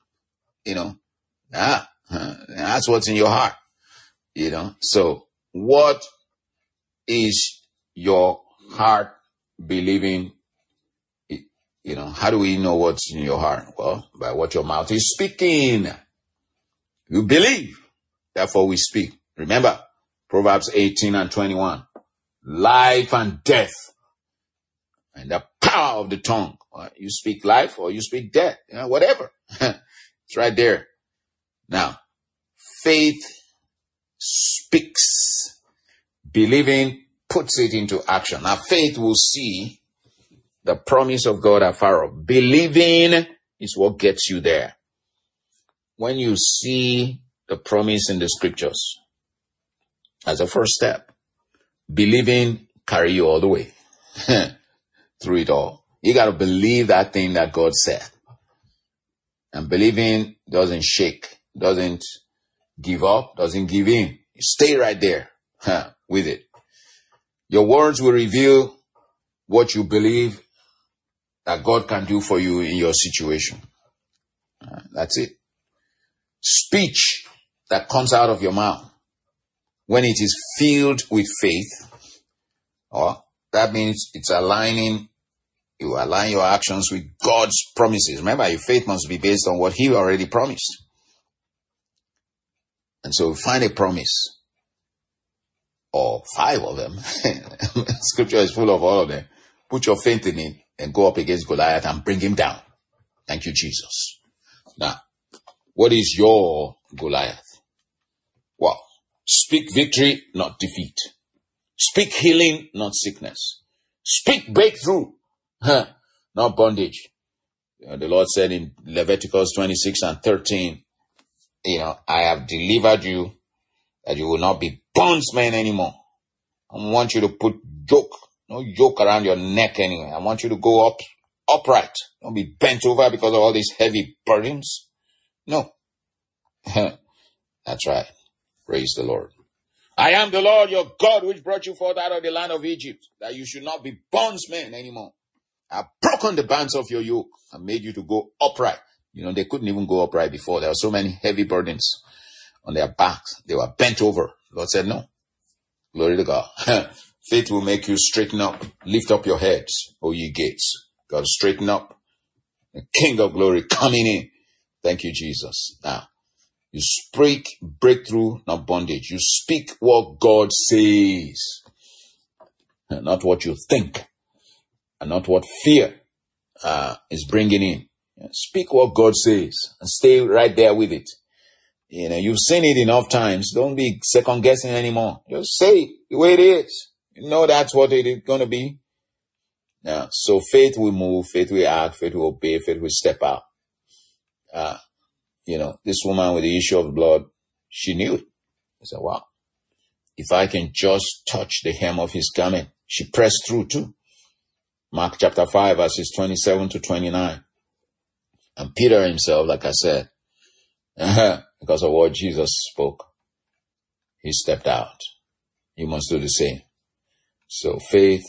That's what's in your heart. So what is your heart believing? How do we know what's in your heart? Well, by what your mouth is speaking. You believe, therefore we speak. Remember, Proverbs 18:21. Life and death and the power of the tongue. You speak life or you speak death, whatever. It's right there. Now, faith speaks. Believing puts it into action. Now, faith will see the promise of God afar off. Believing is what gets you there. When you see the promise in the scriptures as a first step, believing carry you all the way through it all. You got to believe that thing that God said. And believing doesn't shake, doesn't give up, doesn't give in. You stay right there with it. Your words will reveal what you believe that God can do for you in your situation. That's it. Speech that comes out of your mouth, when it is filled with faith, that means it's aligning, you align your actions with God's promises. Remember, your faith must be based on what he already promised. And so find a promise, or 5 of them. Scripture is full of all of them. Put your faith in it and go up against Goliath and bring him down. Thank you, Jesus. Now, what is your Goliath? Well, speak victory, not defeat. Speak healing, not sickness. Speak breakthrough, not bondage. The Lord said in Leviticus 26:13, I have delivered you, that you will not be bondsmen anymore. I want you to put no yoke around your neck anyway. I want you to go upright. Don't be bent over because of all these heavy burdens. No. That's right. Praise the Lord. I am the Lord your God, which brought you forth out of the land of Egypt, that you should not be bondsmen anymore. I've broken the bands of your yoke and made you to go upright. They couldn't even go upright before. There were so many heavy burdens on their backs. They were bent over. God said, no. Glory to God. Faith will make you straighten up. Lift up your heads, O ye gates. God straighten up. The King of glory coming in. Thank you, Jesus. Now, you speak breakthrough, not bondage. You speak what God says, not what you think, and not what fear is bringing in. Speak what God says and stay right there with it. You've seen it enough times. Don't be second guessing anymore. Just say it the way it is. That's what it is going to be. Now, so faith will move, faith will act, faith will obey, faith will step out. This woman with the issue of blood, she knew it. She said, wow, if I can just touch the hem of his garment, she pressed through too. Mark chapter 5, verses 27 to 29. And Peter himself, like I said, because of what Jesus spoke, he stepped out. You must do the same. So faith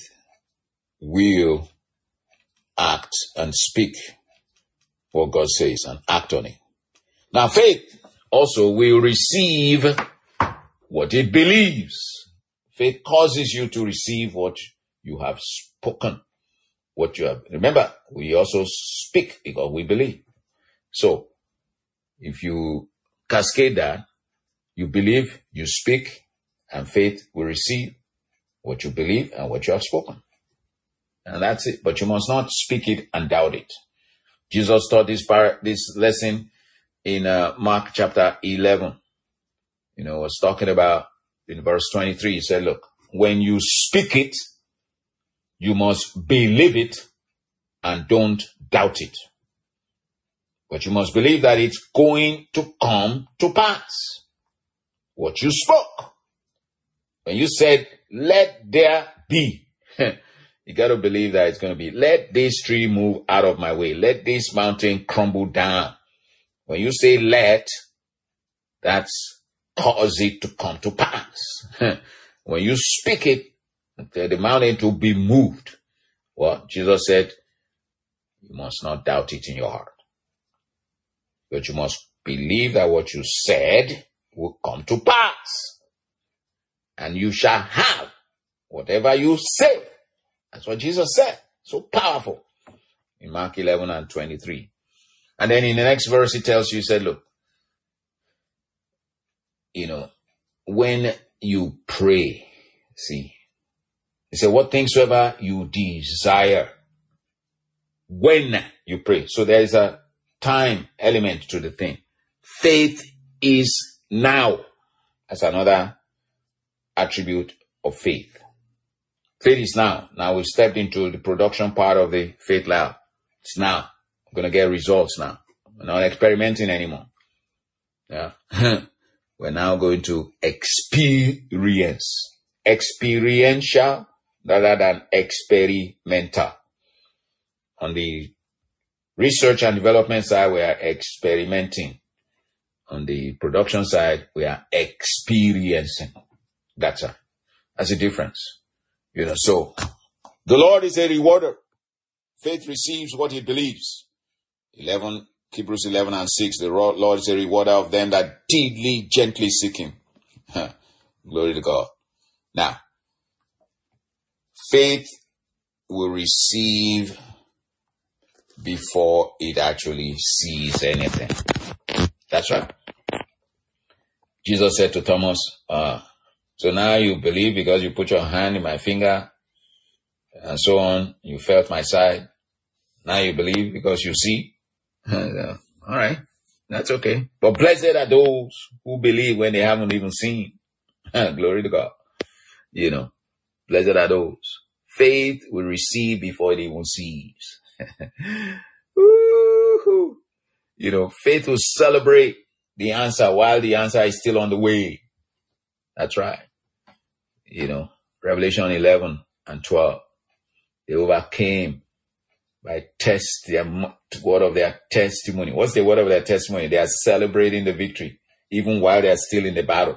will act and speak what God says and act on it. Now faith also will receive what it believes. Faith causes you to receive what you have spoken. Remember, we also speak because we believe. So, if you cascade that, you believe, you speak, and faith will receive what you believe and what you have spoken. And that's it. But you must not speak it and doubt it. Jesus taught this lesson in Mark chapter 11. Was talking about in verse 23. He said, look, when you speak it, you must believe it and don't doubt it. But you must believe that it's going to come to pass. What you spoke. When you said, let there be, you got to believe that it's going to be. Let this tree move out of my way. Let this mountain crumble down. When you say let, that's cause it to come to pass. When you speak it, the mountain to be moved. Well, Jesus said, you must not doubt it in your heart. But you must believe that what you said will come to pass. And you shall have whatever you say. That's what Jesus said. So powerful. In Mark 11 and 23. And then in the next verse, he tells you, he said, look, when you pray, see, he said, what things soever you desire when you pray. So there is a time element to the thing. Faith is now. That's another attribute of faith. Faith is now. Now we've stepped into the production part of the faith lab. It's now. We're going to get results now. We're not experimenting anymore. Yeah. We're now going to experience. Experiential rather than experimental. On the research and development side, we are experimenting. On the production side, we are experiencing. That's a difference. So the Lord is a rewarder. Faith receives what it believes. Hebrews 11 and 6, the Lord is a rewarder of them that diligently seek him. Glory to God. Now, faith will receive before it actually sees anything. That's right. Jesus said to Thomas, so now you believe because you put your hand in my finger and so on. You felt my side. Now you believe because you see. All right. That's okay. But blessed are those who believe when they haven't even seen. Glory to God. Blessed are those. Faith will receive before it even sees. Faith will celebrate the answer while the answer is still on the way. That's right. Revelation 11 and 12. They overcame by the word of their testimony. What's the word of their testimony? They are celebrating the victory, even while they are still in the battle.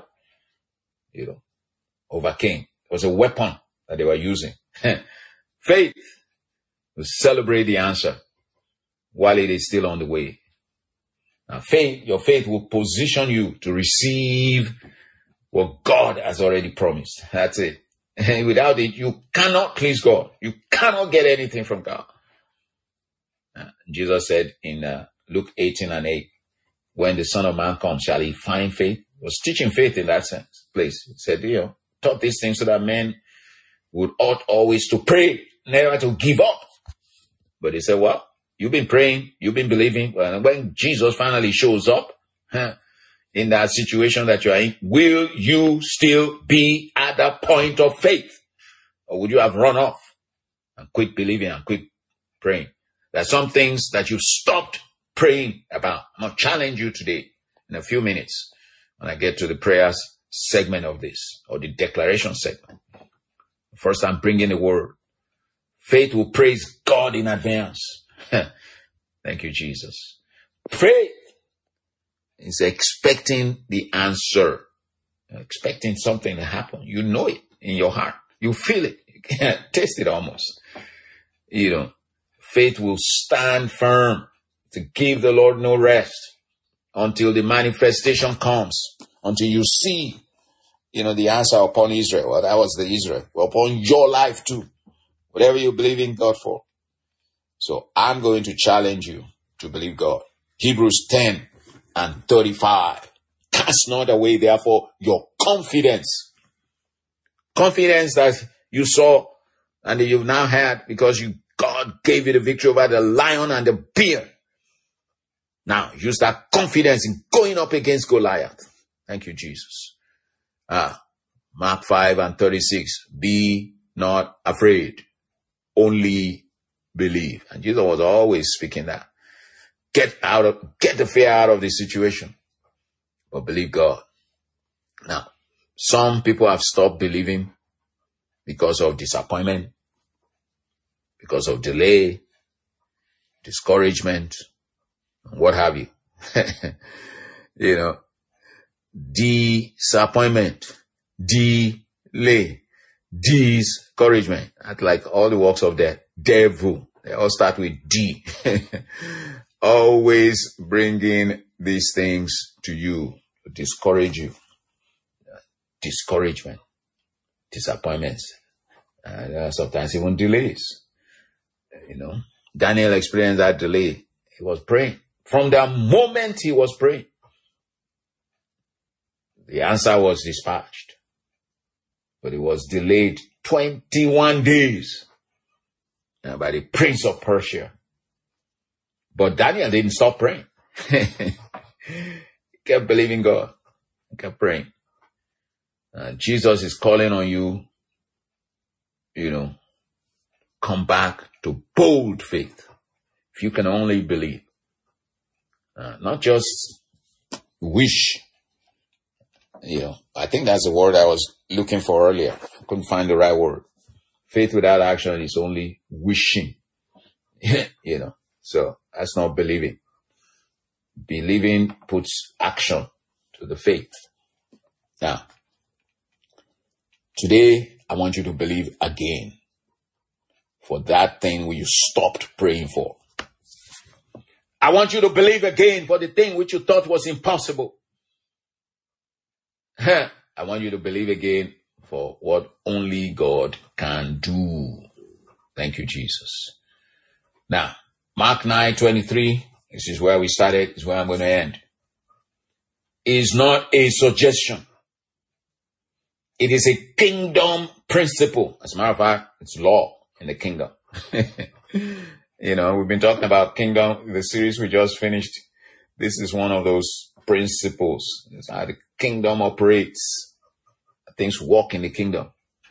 Overcame. It was a weapon that they were using. Faith will celebrate the answer while it is still on the way. Now, your faith will position you to receive what God has already promised. That's it. And without it, you cannot please God. You cannot get anything from God. Jesus said in Luke 18 and 8, when the Son of Man comes, shall he find faith? He was teaching faith in that place. He said, taught these things so that men ought always to pray, never to give up. But he said, well, you've been praying, you've been believing. Well, when Jesus finally shows up in that situation that you are in, will you still be at the point of faith? Or would you have run off and quit believing and quit praying? There are some things that you stopped praying about. I'm going to challenge you today in a few minutes when I get to the prayers segment of this, or the declaration segment. First, I'm bringing the word. Faith will praise God in advance. Thank you, Jesus. Faith is expecting the answer, expecting something to happen. You know it in your heart. You feel it. You can taste it almost. Faith will stand firm to give the Lord no rest until the manifestation comes, until you see, the answer upon Israel. Well, that was the Israel. Well, upon your life too. Whatever you believe in God for. So I'm going to challenge you to believe God. Hebrews 10:35. Cast not away, therefore, your confidence. Confidence that you saw and that you've now had because God gave you the victory over the lion and the bear. Now, use that confidence in going up against Goliath. Thank you, Jesus. Mark 5:36. Be not afraid. Only believe. And Jesus was always speaking that. Get the fear out of the situation. But believe God. Now, some people have stopped believing because of disappointment, because of delay, discouragement, and what have you. Disappointment, delay, discouragement. That's like all the works of the devil. They all start with D. Always bringing these things to you to discourage you. Discouragement, disappointments, sometimes even delays. Daniel experienced that delay. He was praying. From the moment he was praying, the answer was dispatched. But it was delayed 21 days by the prince of Persia. But Daniel didn't stop praying. He kept believing God. He kept praying. Jesus is calling on you, come back to bold faith. If you can only believe. Not just wish. I think that's the word I was looking for earlier. I couldn't find the right word. Faith without action is only wishing. So that's not believing. Believing puts action to the faith. Now, today I want you to believe again for that thing you stopped praying for. I want you to believe again for the thing which you thought was impossible. I want you to believe again for what only God can do. Thank you, Jesus. Now, Mark 9:23, this is where we started, this is where I'm going to end. Is not a suggestion. It is a kingdom principle. As a matter of fact, it's law in the kingdom. We've been talking about kingdom, the series we just finished. This is one of those principles. It's how the kingdom operates. Things walk in the kingdom.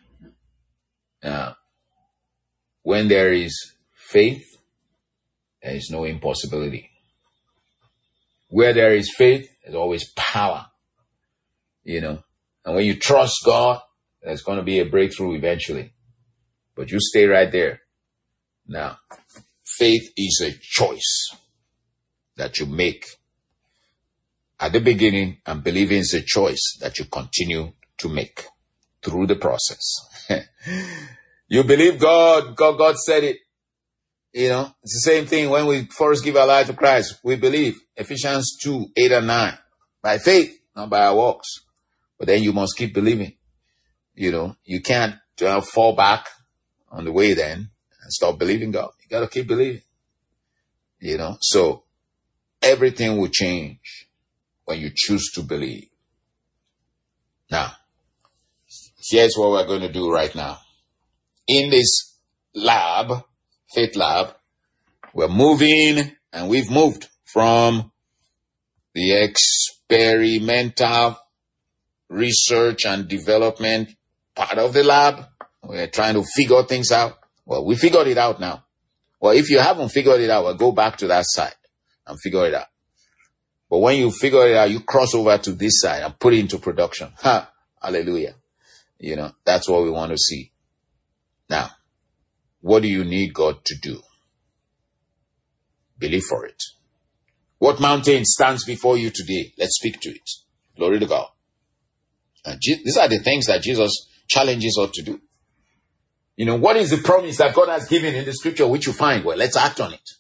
When there is faith, there is no impossibility. Where there is faith, there's always power. And when you trust God, there's going to be a breakthrough eventually. But you stay right there. Now, faith is a choice that you make at the beginning, and believing is a choice that you continue to make through the process. You believe God said it. It's the same thing when we first give our life to Christ. We believe Ephesians 2:8-9 by faith, not by our works. But then you must keep believing. You can't fall back on the way then and stop believing God. You got to keep believing. So everything will change when you choose to believe. Now, here's what we're going to do right now. In this lab, faith lab, we're moving, and we've moved from the experimental research and development part of the lab. We're trying to figure things out. Well, we figured it out now. Well, if you haven't figured it out, well, go back to that side and figure it out. But when you figure it out, you cross over to this side and put it into production. Hallelujah. That's what we want to see. Now, what do you need God to do? Believe for it. What mountain stands before you today? Let's speak to it. Glory to God. And these are the things that Jesus challenges us to do. What is the promise that God has given in the scripture which you find? Well, let's act on it.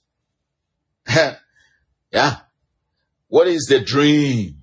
Yeah. What is the dream,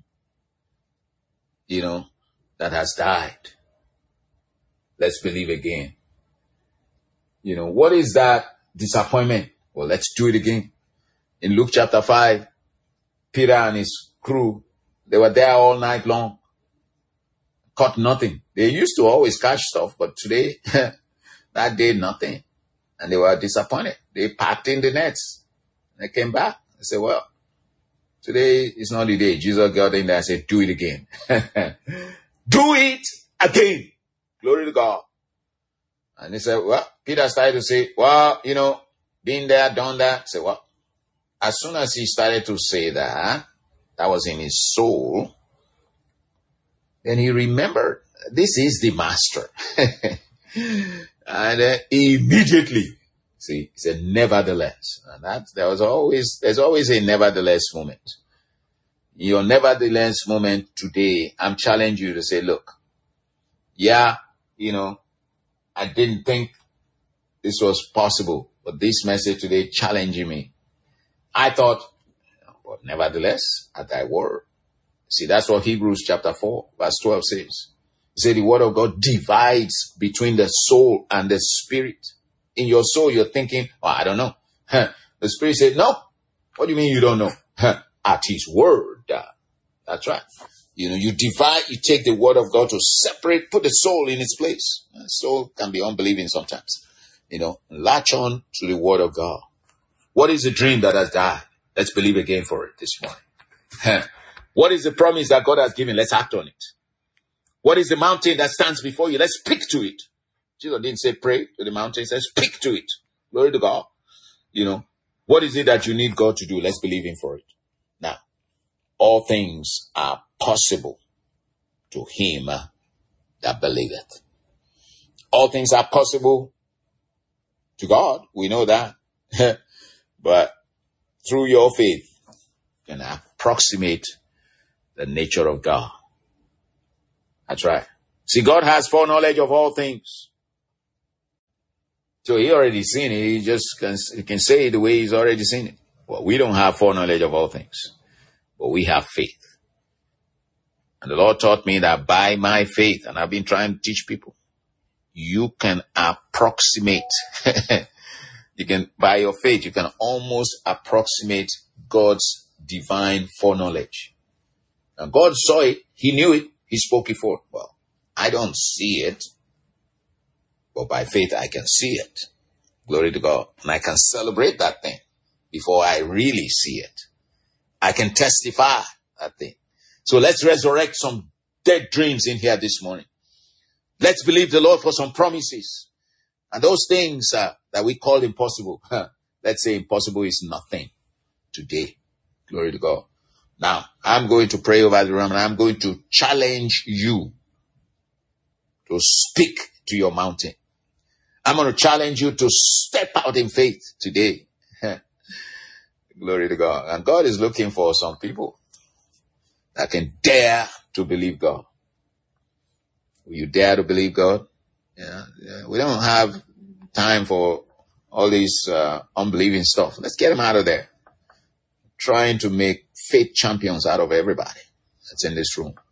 that has died? Let's believe again. What is that disappointment? Well, let's do it again. In Luke chapter 5, Peter and his crew, they were there all night long. Caught nothing. They used to always catch stuff, but today, that day, nothing. And they were disappointed. They packed in the nets. They came back. They said, well, today is not the day. Jesus got in there and said, do it again. Do it again. Glory to God. And they said, well, Peter started to say, well, been there, done that. Say, well, as soon as he started to say that was in his soul, then he remembered, this is the master. And immediately, he said, nevertheless. And there's always a nevertheless moment. Your nevertheless moment today, I'm challenging you to say, look, I didn't think this was possible, but this message today challenging me. I thought, but nevertheless, at thy word. See, that's what Hebrews chapter 4, verse 12 says. It said the word of God divides between the soul and the spirit. In your soul, you're thinking, I don't know. The spirit said, no. What do you mean you don't know? At his word. That's right. You divide, you take the word of God to separate, put the soul in its place. The soul can be unbelieving sometimes. Latch on to the word of God. What is the dream that has died? Let's believe again for it this morning. What is the promise that God has given? Let's act on it. What is the mountain that stands before you? Let's speak to it. Jesus didn't say pray to the mountain. He said speak to it. Glory to God. What is it that you need God to do? Let's believe him for it. Now, all things are possible to him that believeth. All things are possible to God. We know that. But through your faith, you can approximate the nature of God. That's right. See, God has foreknowledge of all things. So he already seen it. He can say it the way he's already seen it. Well, we don't have foreknowledge of all things, but we have faith. And the Lord taught me that by my faith, and I've been trying to teach people, you can approximate. By your faith, you can almost approximate God's divine foreknowledge. And God saw it. He knew it. He spoke it forth. Well, I don't see it, but by faith I can see it. Glory to God. And I can celebrate that thing before I really see it. I can testify that thing. So let's resurrect some dead dreams in here this morning. Let's believe the Lord for some promises. And those things that we call impossible, let's say impossible is nothing today. Glory to God. Now, I'm going to pray over the room and I'm going to challenge you to speak to your mountain. I'm going to challenge you to step out in faith today. Glory to God. And God is looking for some people that can dare to believe God. Will you dare to believe God? Yeah. We don't have time for all this unbelieving stuff. Let's get them out of there. Trying to make faith champions out of everybody that's in this room.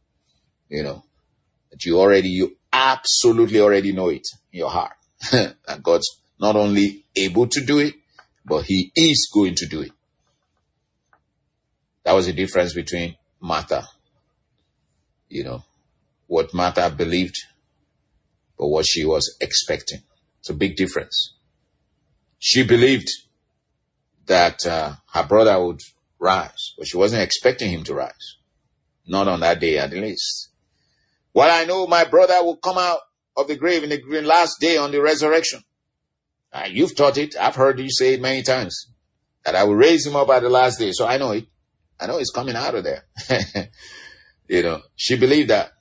That you absolutely already know it in your heart. That God's not only able to do it, but he is going to do it. That was the difference between Martha. What Martha believed, but what she was expecting. It's a big difference. She believed that her brother would rise, but she wasn't expecting him to rise. Not on that day, at least. Well, I know my brother will come out of the grave in the last day on the resurrection. You've taught it. I've heard you say it many times, that I will raise him up at the last day. So I know it. I know he's coming out of there. She believed that.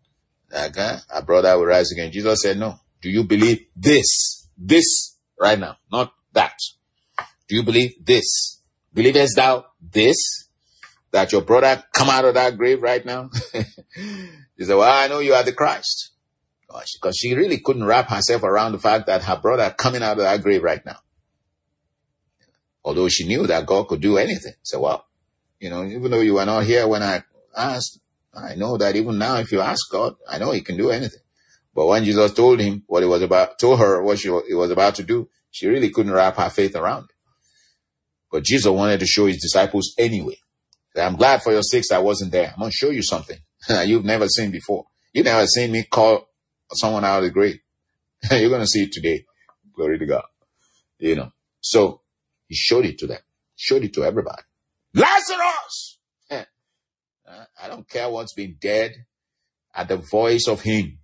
Her brother will rise again. Jesus said, no. Do you believe this? This right now, not that. Do you believe this? Believest thou this? That your brother come out of that grave right now? He said, well, I know you are the Christ. Because she really couldn't wrap herself around the fact that her brother coming out of that grave right now. Although she knew that God could do anything. So, well, even though you were not here when I asked, I know that even now, if you ask God, I know he can do anything. But when Jesus told her what he was about to do, she really couldn't wrap her faith around it. But Jesus wanted to show his disciples anyway. I'm glad for your sakes I wasn't there. I'm going to show you something you've never seen before. You've never seen me call someone out of the grave. You're going to see it today. Glory to God. So he showed it to them. Showed it to everybody. Lazarus! I don't care what's been dead. At the voice of him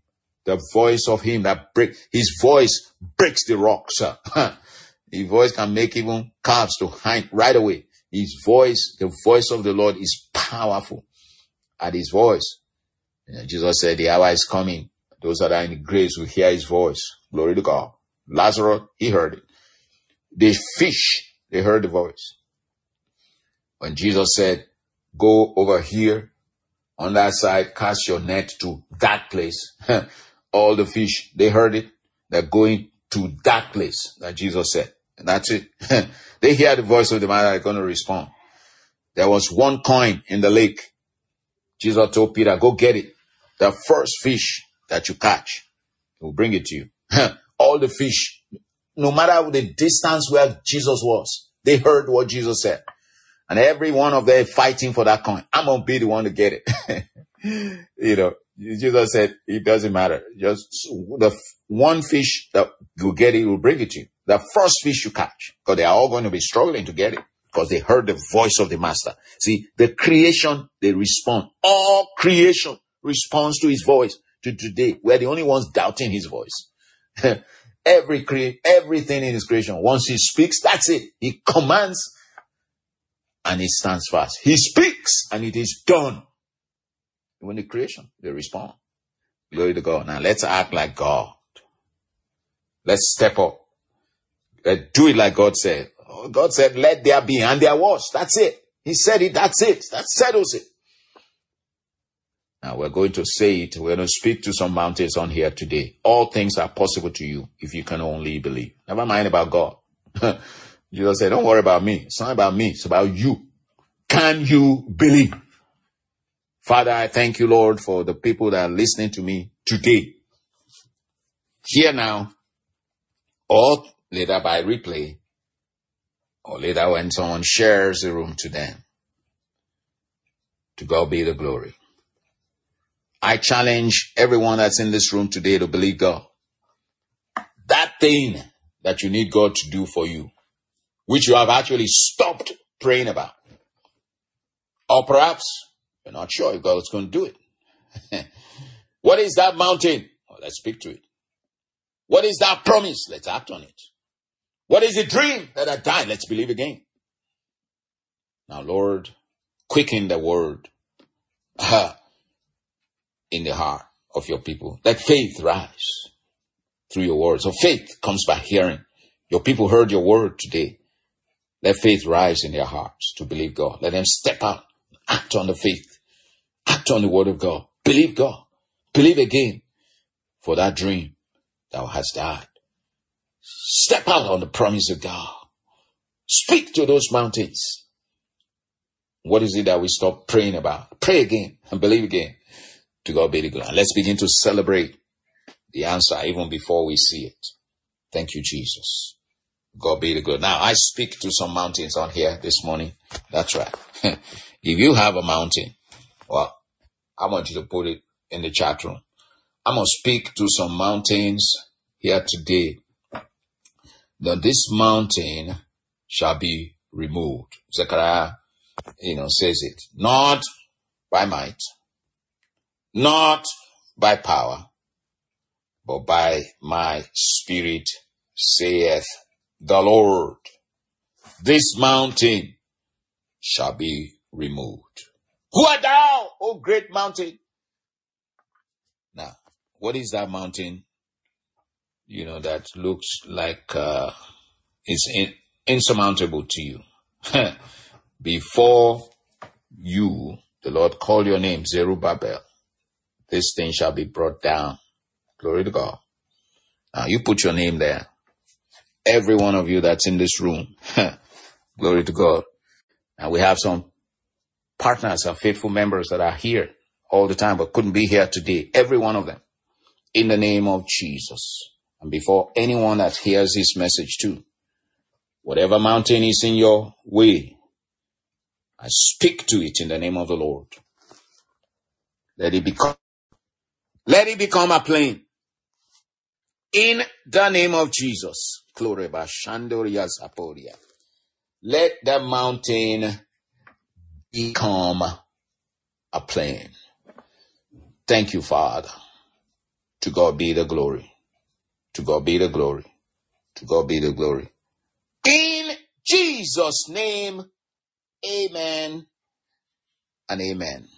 that his voice breaks the rocks. His voice can make even calves to hang right away. His voice, the voice of the Lord is powerful. At his voice, Jesus said, the hour is coming. Those that are in the graves will hear his voice. Glory to God. Lazarus, he heard it. The fish, they heard the voice. When Jesus said, go over here on that side, cast your net to that place. All the fish, they heard it. They're going to that place that Jesus said. And that's it. They hear the voice of the man, they're going to respond. There was one coin in the lake. Jesus told Peter, go get it. The first fish that you catch, we'll bring it to you. All the fish, no matter the distance where Jesus was, they heard what Jesus said. And every one of them fighting for that coin. I'm going to be the one to get it. Jesus said, it doesn't matter. Just the one fish that you get it, will bring it to you. The first fish you catch. Because they are all going to be struggling to get it. Because they heard the voice of the master. See, the creation, they respond. All creation responds to his voice. To today, we're the only ones doubting his voice. Everything in his creation, once he speaks, that's it. He commands and it stands fast. He speaks and it is done. When the creation, they respond. Glory to God. Now let's act like God. Let's step up. Let's do it like God said. Oh, God said, let there be, and there was. That's it. He said it, that's it. That settles it. Now we're going to say it. We're going to speak to some mountains on here today. All things are possible to you if you can only believe. Never mind about God. Jesus said, don't worry about me. It's not about me. It's about you. Can you believe? Father, I thank you, Lord, for the people that are listening to me today. Here now, or later by replay, or later when someone shares the room to them. To God be the glory. I challenge everyone that's in this room today to believe God. That thing that you need God to do for you, which you have actually stopped praying about. Or perhaps you're not sure if God's going to do it. What is that mountain? Well, let's speak to it. What is that promise? Let's act on it. What is the dream that I died? Let's believe again. Now, Lord, quicken the word in the heart of your people. Let faith rise through your word. So faith comes by hearing. Your people heard your word today. Let faith rise in their hearts to believe God. Let them step out, act on the faith, act on the word of God. Believe God. Believe again for that dream that has died. Step out on the promise of God. Speak to those mountains. What is it that we stop praying about? Pray again and believe again. To God be the glory. Let's begin to celebrate the answer even before we see it. Thank you, Jesus. God be the glory. Now, I speak to some mountains on here this morning. That's right. If you have a mountain Well, I want you to put it in the chat room. I'm going to speak to some mountains here today. That this mountain shall be removed. Zechariah, says it. Not by might, not by power, but by my spirit, saith the Lord. This mountain shall be removed. Who art thou, O great mountain? Now, what is that mountain, that looks like it's insurmountable to you? Before you, the Lord call your name, Zerubbabel, this thing shall be brought down. Glory to God. Now, you put your name there. Every one of you that's in this room. Glory to God. And we have some partners and faithful members that are here all the time but couldn't be here today. Every one of them. In the name of Jesus. And before anyone that hears this message too, whatever mountain is in your way, I speak to it in the name of the Lord. Let it become a plain. In the name of Jesus. Let the mountain become a plain. Thank you, Father. To God be the glory. To God be the glory. To God be the glory. In Jesus' name, amen and amen.